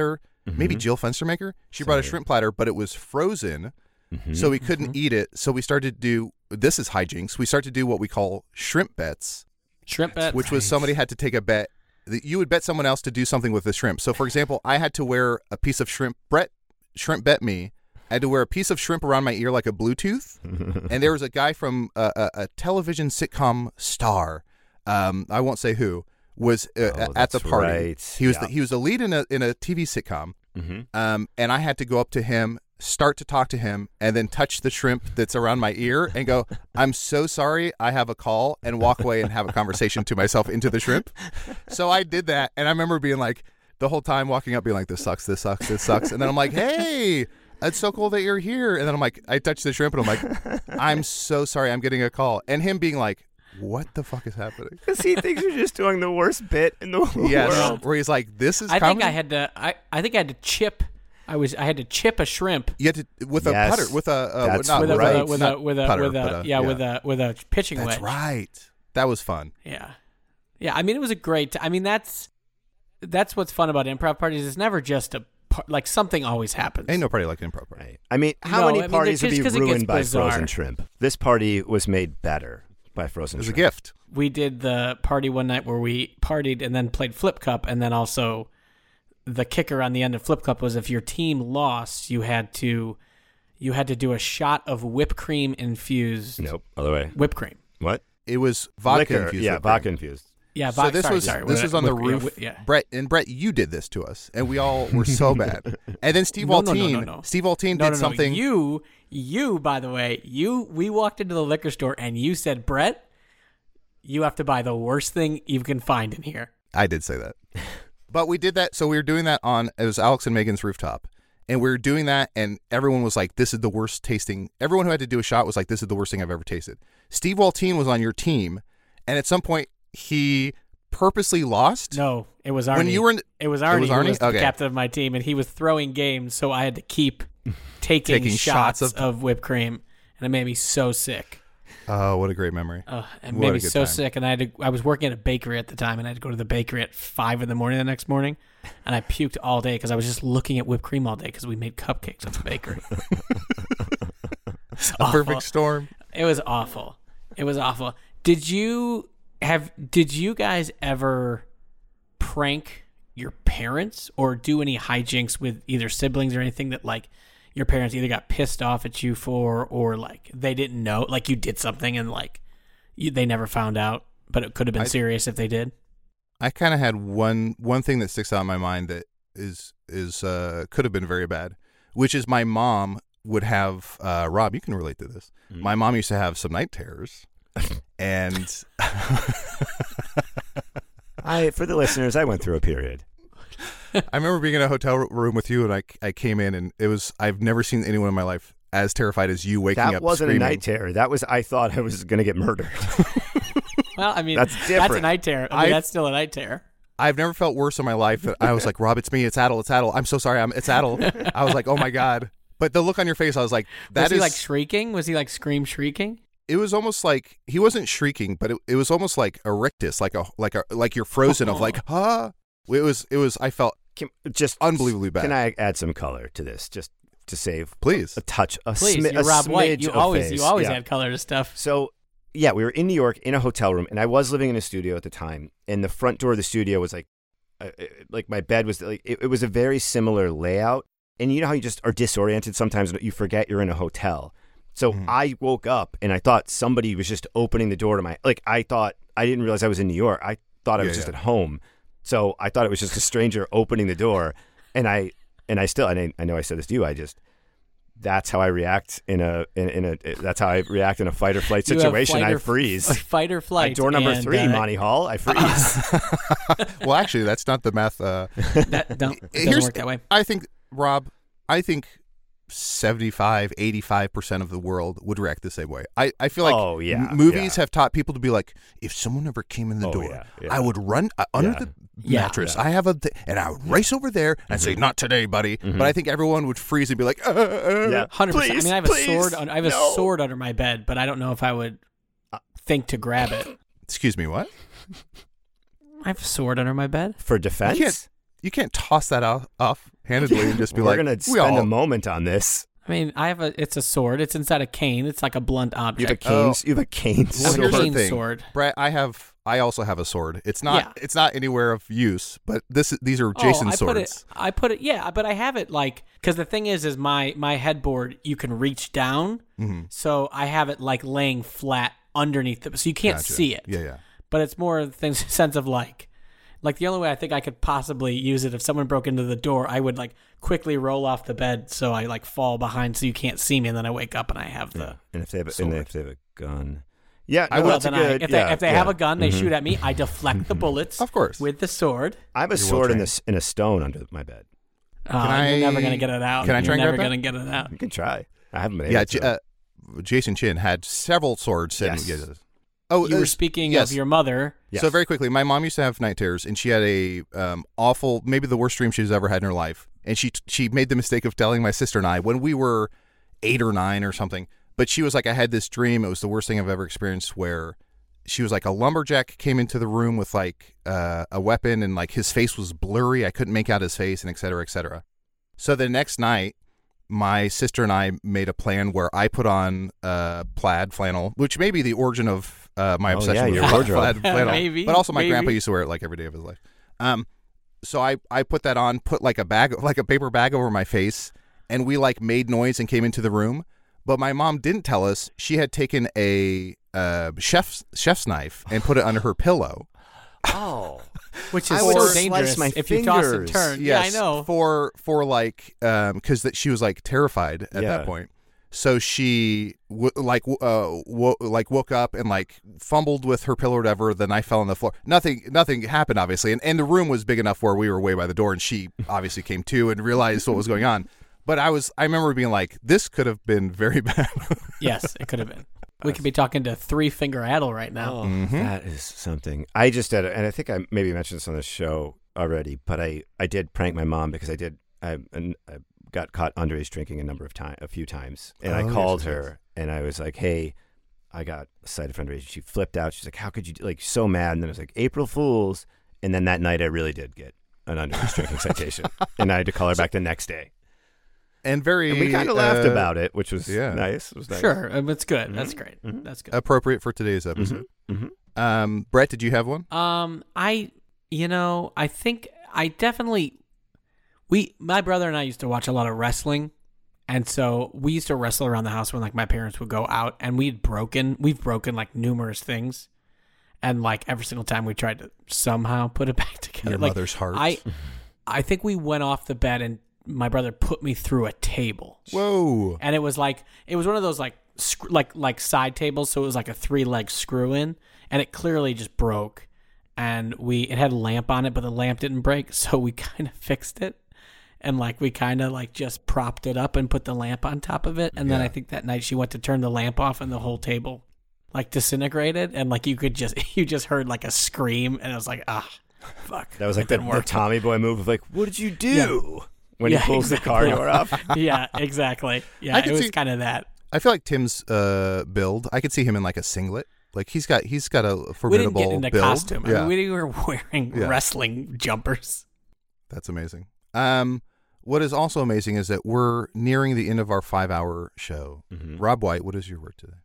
maybe Jill Fenstermaker. She brought a shrimp platter, but it was frozen, mm-hmm. so we couldn't mm-hmm. eat it. So we started to do, this is hijinks, we started to do what we call shrimp bets. Shrimp bets? Which was somebody had to take a bet. You would bet someone else to do something with the shrimp. So, for example, I had to wear a piece of shrimp. Brett, shrimp bet me. I had to wear a piece of shrimp around my ear like a Bluetooth. And there was a guy from a, a, a television sitcom star, um, I won't say who, was uh, oh, at the party. Right. He was yeah. the, he was the lead in a in a T V sitcom. Mm-hmm. Um, and I had to go up to him, start to talk to him, and then touch the shrimp that's around my ear and go, I'm so sorry, I have a call, and walk away and have a conversation to myself into the shrimp. So I did that, and I remember being like, the whole time walking up being like, this sucks, this sucks, this sucks. And then I'm like, hey, it's so cool that you're here. And then I'm like, I touch the shrimp, and I'm like, I'm so sorry, I'm getting a call. And him being like, what the fuck is happening? Because he thinks you're just doing the worst bit in the whole yes, world. Where he's like, this is I comedy? think I had to, I, I think I had to chip... I was. I had to chip a shrimp. You had to with Yes. a putter, with a uh, That's not with a, right. with a with a putter, with a, but, uh, yeah, yeah. with a with a pitching That's wedge. right. That was fun. Yeah, yeah. I mean, it was a great. I mean, that's that's what's fun about improv parties. It's never just a par- like something always happens. Ain't no party like an improv party. Right. I mean, how No, many I mean, parties just would 'cause be it gets ruined by bizarre. frozen shrimp? This party was made better by frozen It was shrimp. a gift. We did the party one night where we partied and then played Flip Cup, and then also the kicker on the end of Flip Cup was if your team lost, you had to you had to do a shot of whipped cream infused. Nope. Other way. Whipped cream. What? It was vodka Liquor. infused. Yeah, with vodka cream. infused. Yeah, So vodka, this sorry, was sorry, this with- was on the whipped- yeah, roof. wi- yeah. Brett and Brett, you did this to us, and we all were so bad. And then Steve No, no, no, Altine, no, no. Steve Altine No, did no, no. something. You, you, by the way, you. We walked into the liquor store and you said, Brett, you have to buy the worst thing you can find in here. I did say that, but we did that. So we were doing that on it was Alex and Megan's rooftop, and we were doing that, and everyone was like, "This is the worst tasting." Everyone who had to do a shot was like, "This is the worst thing I've ever tasted." Steve Altine was on your team, and at some point he purposely lost. No, it was Arnie. When you were in, it was Arnie. it was who Arnie? was the Okay. captain of my team, and he was throwing games, so I had to keep taking, Taking shots, shots of, of- whipped cream, and it made me so sick. Oh, what a great memory! Uh, it What made a me good so time. sick, and I had to. I was working at a bakery at the time, and I had to go to the bakery at five in the morning the next morning, and I puked all day because I was just looking at whipped cream all day because we made cupcakes at the bakery. It's A awful. perfect storm. It was awful. It was awful. Did you have? Did you guys ever prank your parents or do any hijinks with either siblings or anything that like your parents either got pissed off at you for or like they didn't know, like you did something and like you, they never found out, but it could have been I- serious if they did? I kind of had one one thing that sticks out in my mind that is is uh, could have been very bad, which is my mom would have uh, Rob. You can relate to this. Mm. My mom used to have some night terrors, and I, for the listeners, I went through a period. I remember being in a hotel room with you, and I I came in, and it was I've never seen anyone in my life as terrified as you waking That up wasn't screaming. a night terror. That was I thought I was going to get murdered. Well, I mean, That's That's a different. night terror. I mean, I- that's still a night terror. I've never felt worse in my life. That I was like, Rob, it's me, it's Adel, it's Adel. I'm so sorry, I'm it's Adel. I was like, oh my god. But the look on your face, I was like, that was is. he like shrieking? Was he like scream shrieking? It was almost like he wasn't shrieking, but it, it was almost like a rictus, like a like a like you're frozen of like, huh? It was it was. I felt Can, just unbelievably bad. Can I add some color to this, just to save Please. a touch, a, Please, smi- you're a Rob White. smidge You of always face. you always Yeah. add color to stuff. So, yeah, we were in New York in a hotel room, and I was living in a studio at the time. And the front door of the studio was like, uh, uh, like my bed was like it, it was a very similar layout. And you know how you just are disoriented sometimes, you forget you're in a hotel. So Mhm. I woke up and I thought somebody was just opening the door to my like. I thought I didn't realize I was in New York. I thought I was Yeah, just yeah. at home. So I thought it was just a stranger opening the door, and I and I still and I, I know I said this to you. I just. That's how I react in a in, in a. That's how I react in a fight or flight You have situation. fight I or- freeze. Fight or flight. At door number and, three, uh, Monty Hall. I freeze. Well, actually, that's not the math. Uh, That, don't, it doesn't Here's- work that way. I think Rob. I think seventy-five, eighty-five percent of the world would react the same way. I, I feel like Oh, yeah, m- movies yeah. have taught people to be like, if someone ever came in the Oh, door, yeah, yeah. I would run uh, under Yeah. the Yeah. mattress. I have a, th- and I would race over there and say, not today, buddy. But I think everyone would freeze and be like, uh, uh, Yeah. Hundred percent. I Please, mean, I have a please, sword. On, I have a no. sword under my bed, but I don't know if I would think to grab it. Excuse me, what? I have a sword under my bed. For You defense? can't. you can't toss that off, off handedly and just be We're like, gonna we spend all a moment on this. I mean, I have a. It's a sword. It's inside a cane. It's like a blunt You have a object. cane. Oh. You have a cane Well, Sword. here's the Cane thing, sword. Brett. I have. I also have a sword. It's not. Yeah. It's not anywhere of use. But this. These are Oh, Jason's I swords. put it. I put it. Yeah, but I have it like because the thing is, is my my headboard you can reach down, Mhm. so I have it like laying flat underneath it, so you can't Gotcha. see it. Yeah, yeah. But it's more the thing, sense of like, like the only way I think I could possibly use it if someone broke into the door, I would like quickly roll off the bed so I like fall behind so you can't see me, and then I wake up and I have the. Yeah. And if they have, a, and sword. if they have a gun, yeah, I no, will- that's a then I- good. if yeah, they if they yeah. have a gun, they Mhm. shoot at me. I deflect the bullets, Of course. with the sword. I have a You're sword in well-trained. this in a stone under my bed. Oh, I- you're never gonna get it out. can I You're try and never grab gonna get it out. You can try. I haven't been able Yeah. to. J- uh, Jason Chin had several swords sitting. Yes. Yeah. Oh, You uh, were speaking yes. of your mother. Yes. So very quickly, my mom used to have night terrors, and she had a um, awful, maybe the worst dream she's ever had in her life. And she she made the mistake of telling my sister and I when we were eight or nine or something. But she was like, I had this dream. It was the worst thing I've ever experienced. Where she was like, a lumberjack came into the room with like uh, a weapon, and like his face was blurry. I couldn't make out his face, and et cetera, et cetera. So the next night, my sister and I made a plan where I put on uh, plaid flannel, which may be the origin of uh, my Oh, obsession yeah, with your plaid wardrobe. flannel. Maybe, But also, my maybe. grandpa used to wear it like every day of his life. Um, so I, I put that on, put like a bag, like a paper bag over my face, and we like made noise and came into the room. But my mom didn't tell us she had taken a uh, chef's chef's knife and put it under her pillow. Oh, Which I is would so slice dangerous my if you toss and fingers. turn. Yes, Yeah, I know. For for like um because that she was like terrified at Yeah. that point. So she w- like w- uh wo- like woke up and like fumbled with her pillow or whatever. The knife fell on the floor. Nothing nothing happened obviously, and and the room was big enough where we were way by the door, and she obviously came to and realized what was going on. But I was I remember being like, this could have been very bad. Yes, it could have been. We could be talking to Three Finger Adel right now. Oh, Mhm. that is something. I just did, and I think I maybe mentioned this on the show already, but I, I did prank my mom because I did I, and I got caught underage drinking a number of time a few times, and Oh, I yes, called yes, her yes. and I was like, hey, I got cited for underage. She flipped out. She's like, how could you do, like so mad? And then I was like, April Fools. And then that night I really did get an underage drinking citation, and I had to call her back the next day. And very And we kind of laughed uh, about it, which was yeah. nice. It was nice. Sure, um, it's good. That's Mhm. great. Mhm. That's good. appropriate for today's episode. Mhm. Um, Brett, did you have one? Um, I, you know, I think I definitely, we, my brother and I used to watch a lot of wrestling, and so we used to wrestle around the house when like my parents would go out, and we'd broken, we've broken like numerous things, and like every single time we tried to somehow put it back together. Your like, mother's heart. I, I think we went off the bed and my brother put me through a table. Whoa. And it was like it was one of those like sc- like like side tables, so it was like a three leg screw in, and it clearly just broke. And we it had a lamp on it, but the lamp didn't break, so we kind of fixed it, and like we kind of like just propped it up and put the lamp on top of it. And then Yeah. I think that night she went to turn the lamp off, and the whole table like disintegrated, and like you could just you just heard like a scream, and it was like ah, fuck. That was like It the, didn't the work. Tommy Boy move of like, what did you do? When Yeah, he pulls the car exactly. door up. Yeah, exactly. Yeah, I it could was see- kind of that. I feel like Tim's uh, build. I could see him in like a singlet. Like he's got he's got a We didn't formidable get into build. costume. I Yeah, mean, we were wearing Yeah. wrestling jumpers. that's amazing. Um, what is also amazing is that we're nearing the end of our five-hour show. Mhm. Rob White, what is your word today?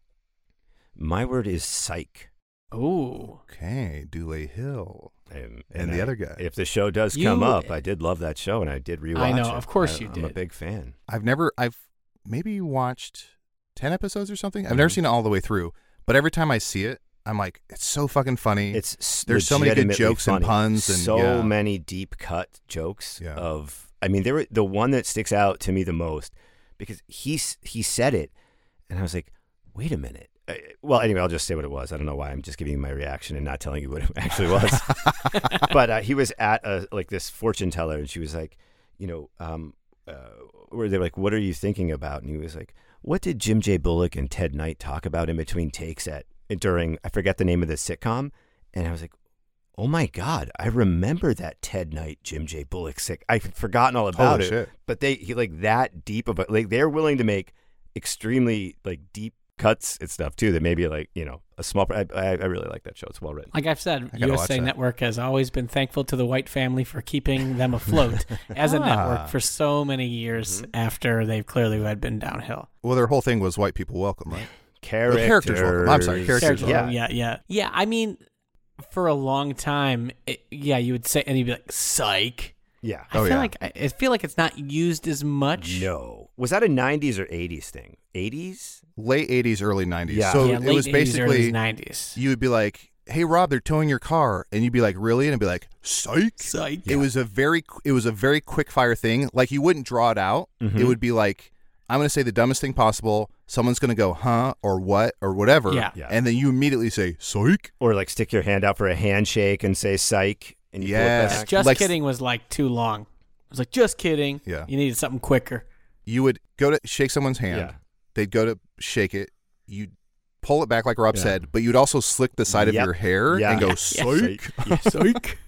My word is psych. Ooh. Okay, Dule Hill. And, And the I- other guy. If the show does You- come up, I did love that show, and I did rewatch I know, it. of course I- you I'm a did. big fan. I've never. I've maybe watched ten episodes or something. I've Mhm. never seen it all the way through. But every time I see it, I'm like, it's so fucking funny. It's s- There's so many good legitimately jokes and funny. puns and- so yeah. many deep cut jokes Yeah. of. I mean, there were the one that sticks out to me the most because he s- he said it, and I was like, wait a minute. Uh, Well, anyway, I'll just say what it was. I don't know why I'm just giving you my reaction and not telling you what it actually was. But uh, he was at a, like this fortune teller, and she was like, you know, um, uh, where they're like, "What are you thinking about?" And he was like, "What did Jim J. Bullock and Ted Knight talk about in between takes at during I forget the name of the sitcom?" And I was like, "Oh my God, I remember that Ted Knight Jim J. Bullock sick. I've forgotten all about Holy it." shit. But they he, like that deep of a like they're willing to make extremely like deep cuts and stuff too. That maybe like you know a small. I, I I really like that show. It's well written. Like I've said, I gotta U S watch A that. Network has always been thankful to the White family for keeping them afloat as a Ah. network for so many years Mm-hmm. after they've clearly had been downhill. Well, their whole thing was white people welcome, right? Characters. characters welcome. I'm sorry, characters Character- Yeah. yeah, yeah, yeah. I mean, for a long time, it, yeah, you would say, and you'd be like, "Psych." Yeah. I Oh, feel yeah. like I I feel like it's not used as much. No. Was that a nineties or eighties thing? eighties? Late eighties, early nineties. Yeah. So yeah, it late was eighties, early basically nineties. you would be like, "Hey Rob, they're towing your car," and you'd be like, "Really?" And it'd be like, "Psych." Psych. It was a very it was a very quick fire thing. Like you wouldn't draw it out. Mhm. It would be like, I'm going to say the dumbest thing possible. Someone's going to go, "Huh?" or "What?" or whatever. Yeah. Yeah. And then you immediately say, "Psych." Or like stick your hand out for a handshake and say psych. And you pull it Yes. back. Just Like- kidding was like too long. It was like just kidding. Yeah. You needed something quicker. You would go to shake someone's hand. Yeah. They'd go to shake it. You'd pull it back like Rob Yeah. said, but you'd also slick the side Yep. of your hair Yeah. and go, Yeah. "Psych." Yeah. Psych.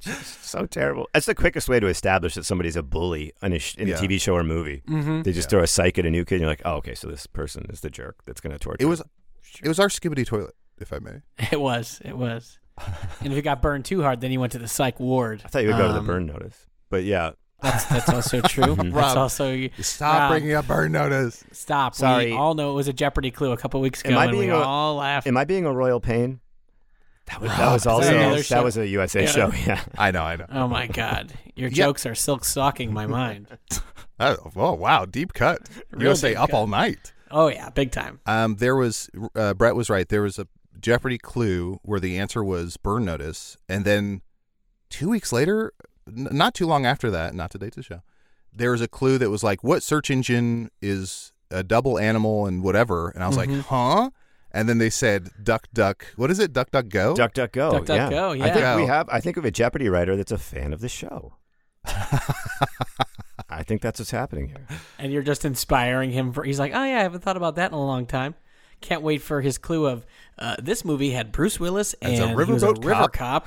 So terrible. That's the quickest way to establish that somebody's a bully in a, sh- in Yeah. a T V show or movie. Mm-hmm. They just throw a psych at a new kid and you're like, oh, okay, so this person is the jerk that's going to torture It was him. it was our skibbity toilet, if I may. It was. It was. And if it got burned too hard, then you went to the psych ward. I thought you would go to the Um, burn notice. But yeah. That's that's also true. That's Rob, also Stop Rob, bringing up burn notice. Stop. Sorry. We all know it was a Jeopardy clue a couple weeks Am ago, I and we being a- all laughed. Am I being a royal pain? That was, that Rob, was is also that another that show? was a U S A Yeah. show. Yeah. I know, I know. Oh my God, your Yeah. jokes are silk stalking my mind. Oh, oh, wow, deep cut. Real U S A deep up cut. all night. Oh yeah, big time. Um, there was uh, Brett was right. There was a Jeopardy clue where the answer was burn notice, and then two weeks later, n- not too long after that, not to date the show, there was a clue that was like, "What search engine is a double animal and whatever?" And I was Mhm. like, "Huh?" And then they said, "Duck, duck." What is it? Duck, duck, go. Duck, duck, go. Duck, duck, yeah. go, I yeah. think we Go. have. I think of a Jeopardy writer that's a fan of the show. I think that's what's happening here. And you're just inspiring him for. He's like, oh yeah, I haven't thought about that in a long time. Can't wait for his clue of uh, this movie had Bruce Willis As a and he was a riverboat river cop. cop.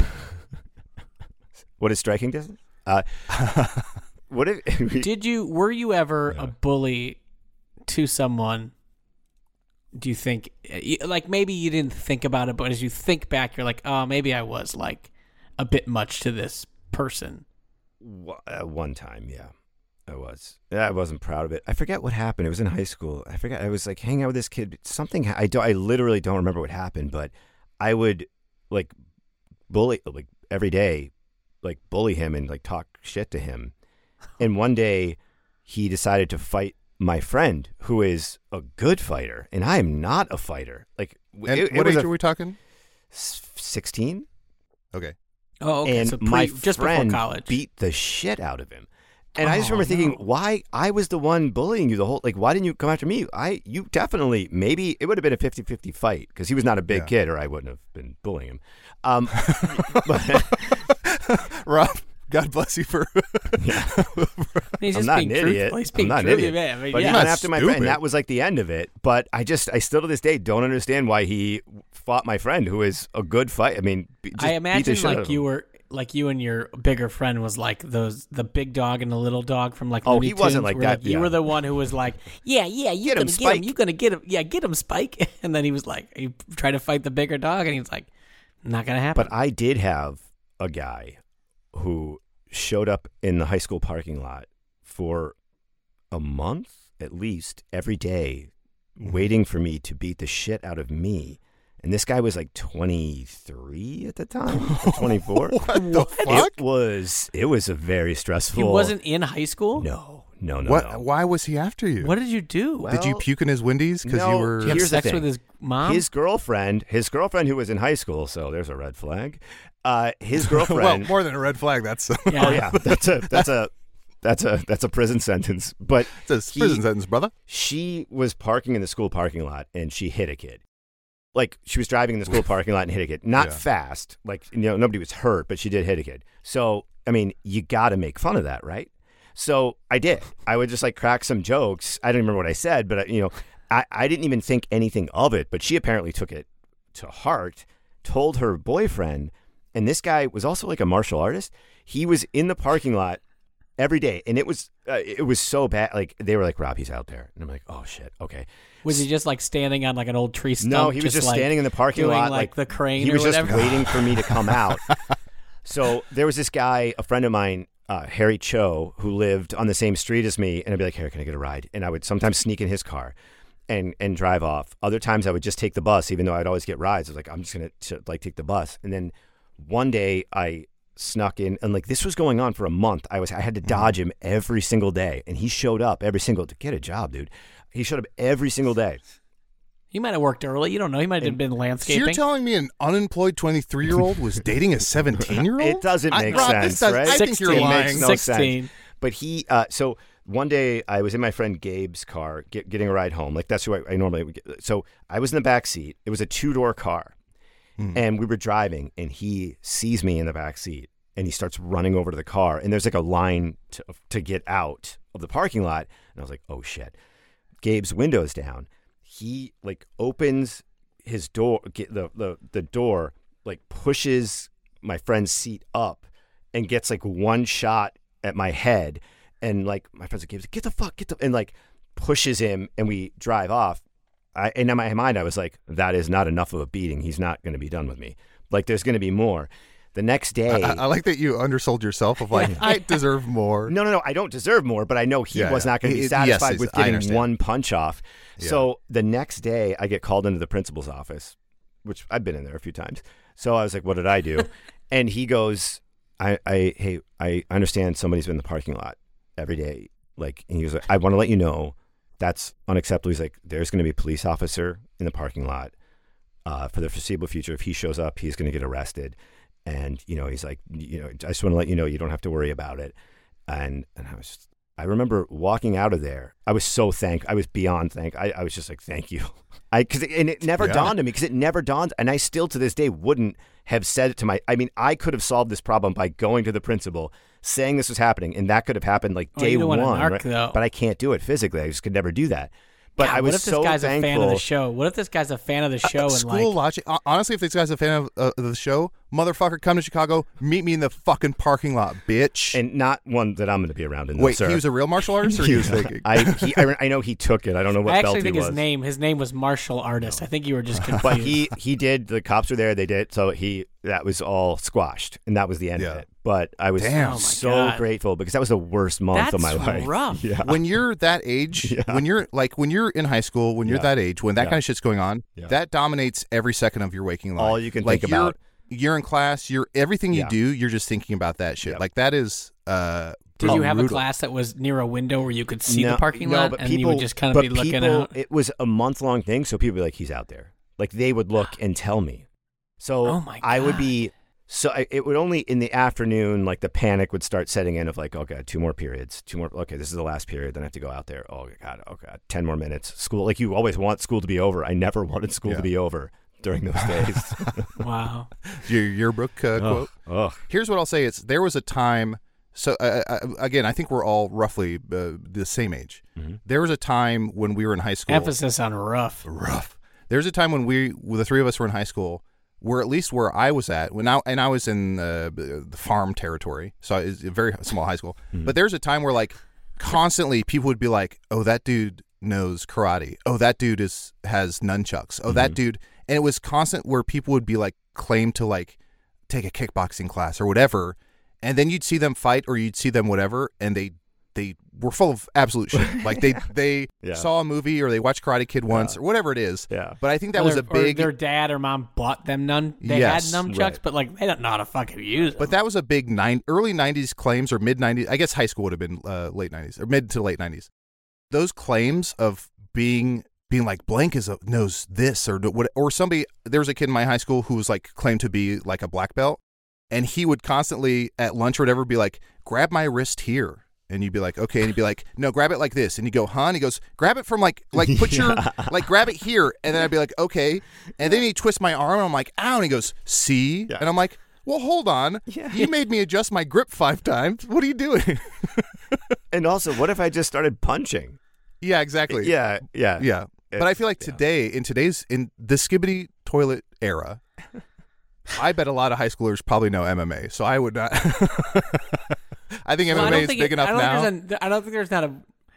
What is striking distance? Uh, what if Did you? Were you ever Yeah. a bully to someone? Do you think, y- like, maybe you didn't think about it, but as you think back, you're like, oh, maybe I was like a bit much to this person. Wa- uh, one time, yeah, I was. I wasn't proud of it. I forget what happened. It was in high school. I forget. I was like hanging out with this kid. Something. ha- I do. I literally don't remember what happened, but I would like bully like every day, like bully him and like talk shit to him. And one day, he decided to fight my friend, who is a good fighter, and I am not a fighter. Like, w- And it, it what was age a- are we talking? sixteen. Okay. Oh, okay. And so pre, my just friend before college. beat the shit out of him. And I just Oh, remember thinking, no. why I was the one bullying you the whole like why didn't you come after me? I you definitely maybe it would have been a fifty-fifty fight because he was not a big Yeah. kid or I wouldn't have been bullying him. Um but, Rob, God bless you for. He's I'm just not being an idiot. truthful. He's being I'm not an truthful, idiot. man. I mean, But yeah. he went Not after my friend. stupid. And that was like the end of it. But I just I still to this day don't understand why he fought my friend who is a good fight. I mean, be- just I beat the imagine shit out like of you him. were like you and your bigger friend was like those the big dog and the little dog from like Oh, Looney he wasn't Tunes, like where, that, You yeah. were the one who was like, yeah, yeah, you Get him, gonna get him, Spike. you gonna get him, yeah, get him, Spike. And then he was like, he tried to fight the bigger dog, and he was like, not gonna happen. But I did have a guy who showed up in the high school parking lot for a month at least every day, waiting for me to beat the shit out of me. And this guy was like twenty-three at the time, or twenty-four. What the fuck? It was it was a very stressful. he wasn't in high school. No, no, no. What? no. Why was he after you? What did you do? Well, Did you puke in his Wendy's because no, you were? Did you have here's the sex thing. with his mom? His girlfriend, his girlfriend who was in high school, so there's a red flag. Uh, his well, girlfriend. more than a red flag. That's yeah. Oh yeah, that's a that's a that's a that's a prison sentence. But it's a He- prison sentence, brother. she was parking in the school parking lot and she hit a kid. Like she was driving in the school parking lot and hit a kid. Not Yeah. fast, like you know nobody was hurt, but she did hit a kid. So I mean, you got to make fun of that, right? So I did. I would just like crack some jokes. I don't remember what I said, but you know, I I didn't even think anything of it. But she apparently took it to heart. Told her boyfriend, and this guy was also like a martial artist. He was in the parking lot every day, and it was uh, it was so bad. Like they were like, Rob, he's out there, and I'm like, oh shit, okay. Was he just like standing on like an old tree stump? No, he was just, like, standing in the parking doing, lot, like, the crane. He or was just whatever? waiting for me to come out. So there was this guy, a friend of mine, uh, Harry Cho, who lived on the same street as me, and I'd be like, Harry, can I get a ride? And I would sometimes sneak in his car and and drive off. Other times I would just take the bus, even though I'd always get rides. I was like, I'm just gonna to, like take the bus. And then one day I snuck in, and like this was going on for a month. I was I had to dodge him every single day, and he showed up every single. Get a job, dude. He showed up every single day. He might have worked early. You don't know. He might have And- been So landscaping. you're telling me an unemployed twenty-three-year-old was dating a seventeen-year-old? It doesn't I- make Rob, sense, this does- right? I think you're sixteen. lying. Makes no sixteen. sense. But he, uh, so one day I was in my friend Gabe's car get, getting a ride home. Like that's who I, I normally would get. So I was in the back seat. It was a two-door car. And we were driving, and he sees me in the back seat, and he starts running over to the car. And there's like a line to, to get out of the parking lot. And I was like, oh, shit. Gabe's window's down. He like opens his door, get the, the, the door, like pushes my friend's seat up and gets like one shot at my head. And like my friend's like, Gabe's like, get the fuck, get the, and like pushes him, and we drive off. I, and in my mind, I was like, that is not enough of a beating. He's not going to be done with me. Like, there's going to be more. The next day. I, I like that you undersold yourself of like, I deserve more. No, no, no. I don't deserve more, but I know he Yeah, was yeah. not going to be It- satisfied yes, with I getting understand. one punch off. Yeah. So the next day, I get called into the principal's office, which I've been in there a few times. So I was like, what did I do? And he goes, I, I, hey, I understand somebody's been in the parking lot every day. Like, and he was like, I want to let you know that's unacceptable. He's like, there's going to be a police officer in the parking lot uh, for the foreseeable future. If he shows up, he's going to get arrested. And, you know, he's like, you know, I just want to let you know you don't have to worry about it. And and I was, I remember walking out of there. I was so thank, I was beyond thank. I, I was just like, thank you. I, cause it, and it never Yeah. dawned on me because it never dawned. And I still to this day wouldn't have said it to my, I mean, I could have solved this problem by going to the principal, saying this was happening. And that could have happened like Oh, day you don't one. want to narc, right? though. But I can't do it physically. I just could never do that. But God, I was what if this so guy's thankful. a fan of the show? What if this guy's a fan of the show and School like logic. hon- Honestly, if this guy's a fan of uh, the show, motherfucker, come to Chicago, meet me in the fucking parking lot, bitch. And not one that I'm going to be around in. No, Wait, sir. he was a real martial artist, or he was faking? I, he, I I know he took it. I don't know what I belt actually think he his was. name his name was martial artist. I think you were just confused. But he he did. The cops were there. They did. So he that was all squashed, and that was the end Yeah. of it. But I was Damn. Oh my so God. grateful because that was the worst month That's of my life. rough. Yeah. When you're that age, Yeah. when you're like when you're in high school, when you're Yeah. that age, when that Yeah. kind of shit's going on, Yeah. that dominates every second of your waking life. All you can like think you're, about. You're in class. You're everything you Yeah. do. You're just thinking about that shit. Yep. Like that is. uh Did you have a brutal. class that was near a window where you could see no, the parking no, lot but and people, you would just kind of but be looking people, out? It was a month long thing, so people would be like, "He's out there." Like they would look and tell me. So Oh my I would God. be. So I, it would only in the afternoon, like the panic would start setting in of like, oh God, two more periods, two more. Okay, this is the last period. Then I have to go out there. Oh God, oh God, ten more minutes. School, like you always want school to be over. I never wanted school Yeah. to be over during those days. Wow. Your yearbook uh, quote. Ugh. Here's what I'll say: It's there was a time. So uh, uh, again, I think we're all roughly uh, the same age. Mm-hmm. There was a time when we were in high school. Emphasis on rough. rough. There's a time when we, well, the three of us were in high school, where at least where I was at, when I, and I was in uh, the farm territory, so it's a very small high school. But there's a time where like constantly people would be like, "Oh, that dude knows karate. Oh, that dude is has nunchucks. Oh, that dude," and it was constant where people would be like claim to like take a kickboxing class or whatever, and then you'd see them fight or you'd see them whatever, and they they were full of absolute shit. Like they they Yeah. saw a movie or they watched Karate Kid once or whatever it is. Yeah. But I think that Or was their- a big. Or their dad or mom bought them none. They Yes, had nunchucks, right. but like they don't know how to fucking use them. But that was a big nine early nineties claims or mid nineties. I guess high school would have been uh, late nineties or mid to late nineties. Those claims of being being like blank is a, knows this or what or somebody. There was a kid in my high school who was like claimed to be like a black belt, and he would constantly at lunch or whatever be like, "Grab my wrist here." And you'd be like, okay. And he'd be like, no, grab it like this. And you go, huh? And he goes, grab it from like, like put your, like grab it here. And then I'd be like, okay. And then he twists my arm and I'm like, ow. And he goes, see? Yeah. And I'm like, well, hold on. Yeah. You made me adjust my grip five times. What are you doing? And also, what if I just started punching? Yeah, exactly. Yeah, yeah, Yeah. But I feel like Yeah. today, in today's, in the skibbity toilet era, I bet a lot of high schoolers probably know M M A. So I would not. I think Well, I M M A don't is think big it- enough I don't now. Think there's a, I don't think there's not a.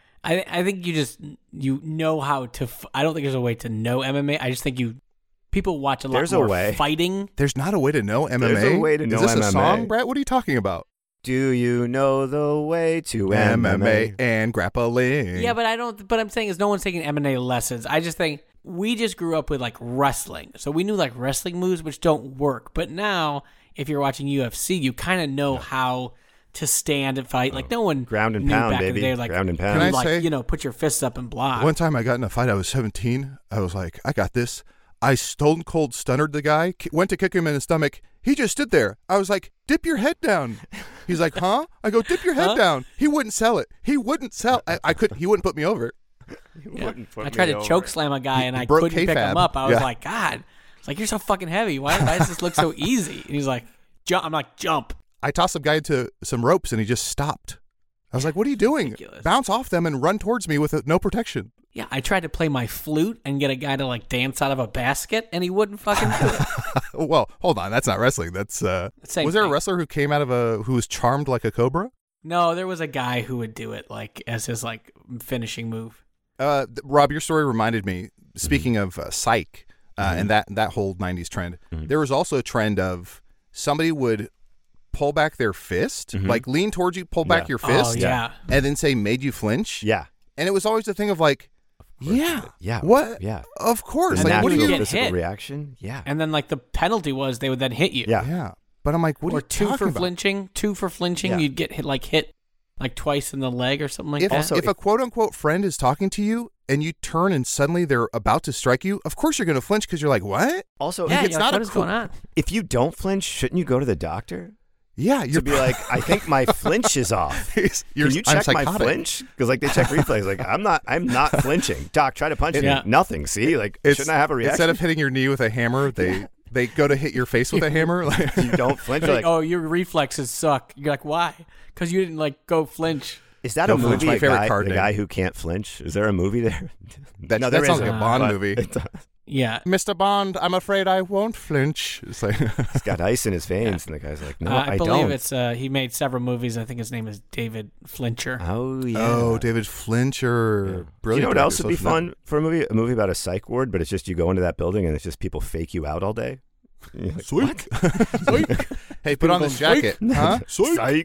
I I think you just you know how to. F- I don't think there's a way to know M M A. I just think you people watch a lot There's a more way. fighting. There's not a way to know M M A. There's a way to know Is this M M A. a song, Brett? What are you talking about? Do you know the way to M M M A M A? and grappling. Yeah, but I don't. But I'm saying is no one's taking M M A lessons. I just think we just grew up with like wrestling, so we knew like wrestling moves which don't work. But now, if you're watching U F C, you kind of know how to stand and fight. Like no one Ground and knew pound, back in baby. the day. Like Ground and you pound. Can I like say- you know, put your fists up and block. One time I got in a fight, I was seventeen. I was like, I got this. I stone cold stunnered the guy, ki- went to kick him in the stomach. He just stood there. I was like, dip your head down. He's like, huh? I go, dip your head Huh? down. He wouldn't sell it. He wouldn't sell. I, I couldn't. He wouldn't put me over. Yeah. I tried to choke slam a guy and I broke couldn't pick kayfabe. him up. I was Yeah. like, God, it's like you're so fucking heavy. Why, why does this look so easy? And he's like, jump. I'm like, jump. I tossed some guy into some ropes and he just stopped. I was like, what are you doing? Ridiculous. Bounce off them and run towards me with uh, no protection. Yeah, I tried to play my flute and get a guy to like dance out of a basket, and he wouldn't fucking do it. Well, hold on. That's not wrestling. That's uh Same was there a thing. wrestler who came out of a who was charmed like a cobra? No, there was a guy who would do it like as his like finishing move. Uh, th- Rob, your story reminded me. Speaking of uh, psych uh, Mhm. and that that whole nineties trend, Mhm. there was also a trend of somebody would pull back their fist, Mhm. like lean towards you, pull back Yeah. your fist, Oh yeah. and then say "made you flinch." Yeah. And it was always the thing of like, yeah, Yeah. what? Yeah. Of course. The Like, what do natural you? get physical hit. reaction. Yeah. And then like the penalty was they would then hit you. Yeah. Yeah, but I'm like, what or are you two talking for about? flinching. Two for flinching. Yeah. You'd get hit like hit like twice in the leg or something like If, that. Also, if a if- quote unquote friend is talking to you and you turn and suddenly they're about to strike you, of course you're going to flinch because you're like, what? Also, yeah, it's you're not like, a what is cool- going on? if you don't flinch, shouldn't you go to the doctor? Yeah, To you're be like, I think my flinch is off. you're, Can you I'm check my psychotic. flinch? Because like they check replays, like I'm not, I'm not flinching. Doc, try to punch me. Yeah. Nothing. See, like It's- shouldn't I have a reaction? Instead of hitting your knee with a hammer, they they go to hit your face with a hammer. Like, you don't flinch. Like, Like, oh, your reflexes suck. You're like, why? Because you didn't like go flinch. is that Don't a flinch, movie? my a favorite guy, card the name. guy who can't flinch. Is there a movie there? That- no, that there sounds isn't, like a Bond but movie. It's, Yeah. Mister Bond, I'm afraid I won't flinch. It's like, it's got ice in his veins, and the guy's like, no, Uh, I, I, believe don't. it's uh, he made several movies. I think his name is David Flincher. Oh yeah. oh, David Flincher, Yeah. Do brilliant. you know what director, else would be Social Network. fun for a movie? A movie about a psych ward, but it's just you go into that building and it's just people fake you out all day. You're like, Sweet. Sweet. Hey, put on this jacket, huh? Psych.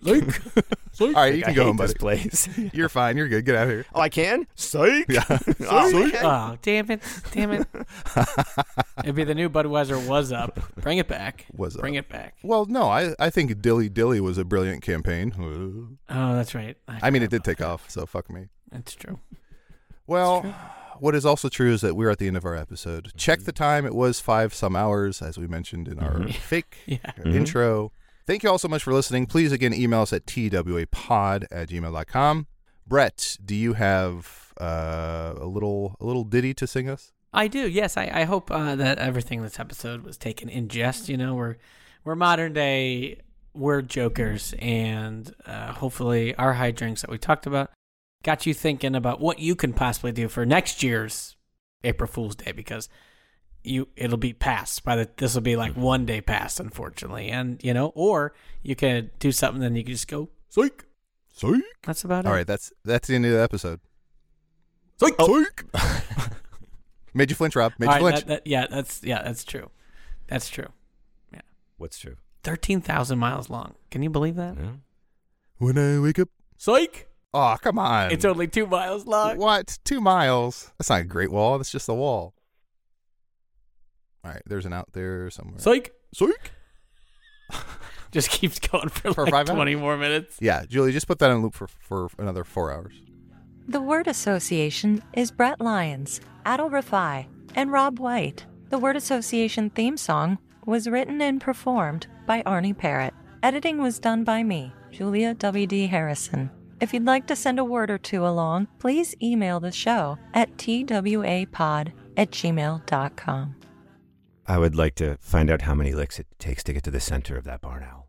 All right, you Like, can I go hate home, this buddy. place. You're fine. You're good. Get out of here. Oh, I can? Psych. Yeah. Oh, okay. Oh, damn it. Damn it. It'd be the new Budweiser Was Up. Bring it back. Was Bring Up. it back. Well, no, I, I think Dilly Dilly was a brilliant campaign. Oh, that's right. I mean, it did forgot take off, so fuck me. about that. That's true. Well, what is also true is that we're at the end of our episode. Check the time. It was five some hours, as we mentioned in our fake Yeah. our intro. Thank you all so much for listening. Please, again, email us at twapod at gmail dot com. Brett, do you have uh, a little a little ditty to sing us? I do. Yes, I, I hope uh, that everything in this episode was taken in jest. You know, we're we're modern day word jokers, and uh, hopefully our high drinks that we talked about got you thinking about what you can possibly do for next year's April Fool's Day, because you it'll be past by the this will be like one day past, unfortunately, and you know, or you could do something, then you can just go psych. Psych. That's about it. All right, that's that's the end of the episode. Psych. Psych. Made you flinch, Rob. Made All you right, flinch. that, that, yeah, that's yeah, that's true. That's true. What's true? Thirteen thousand miles long. Can you believe that? Yeah. When I wake up. Psych. Oh, come on. It's only two miles long. What? Two miles? That's not a great wall. That's just a wall. All right, there's an out there somewhere. Psych. Psych. Just keeps going for, For like five hours? twenty more minutes. Yeah, Julie, just put that in loop for, for another four hours. The word association is Brett Lyons, Adil Rafai, and Rob White. The word association theme song was written and performed by Arnie Parrott. Editing was done by me, Julia W D. Harrison. If you'd like to send a word or two along, please email the show at twapod at gmail dot com. I would like to find out how many licks it takes to get to the center of that barn owl.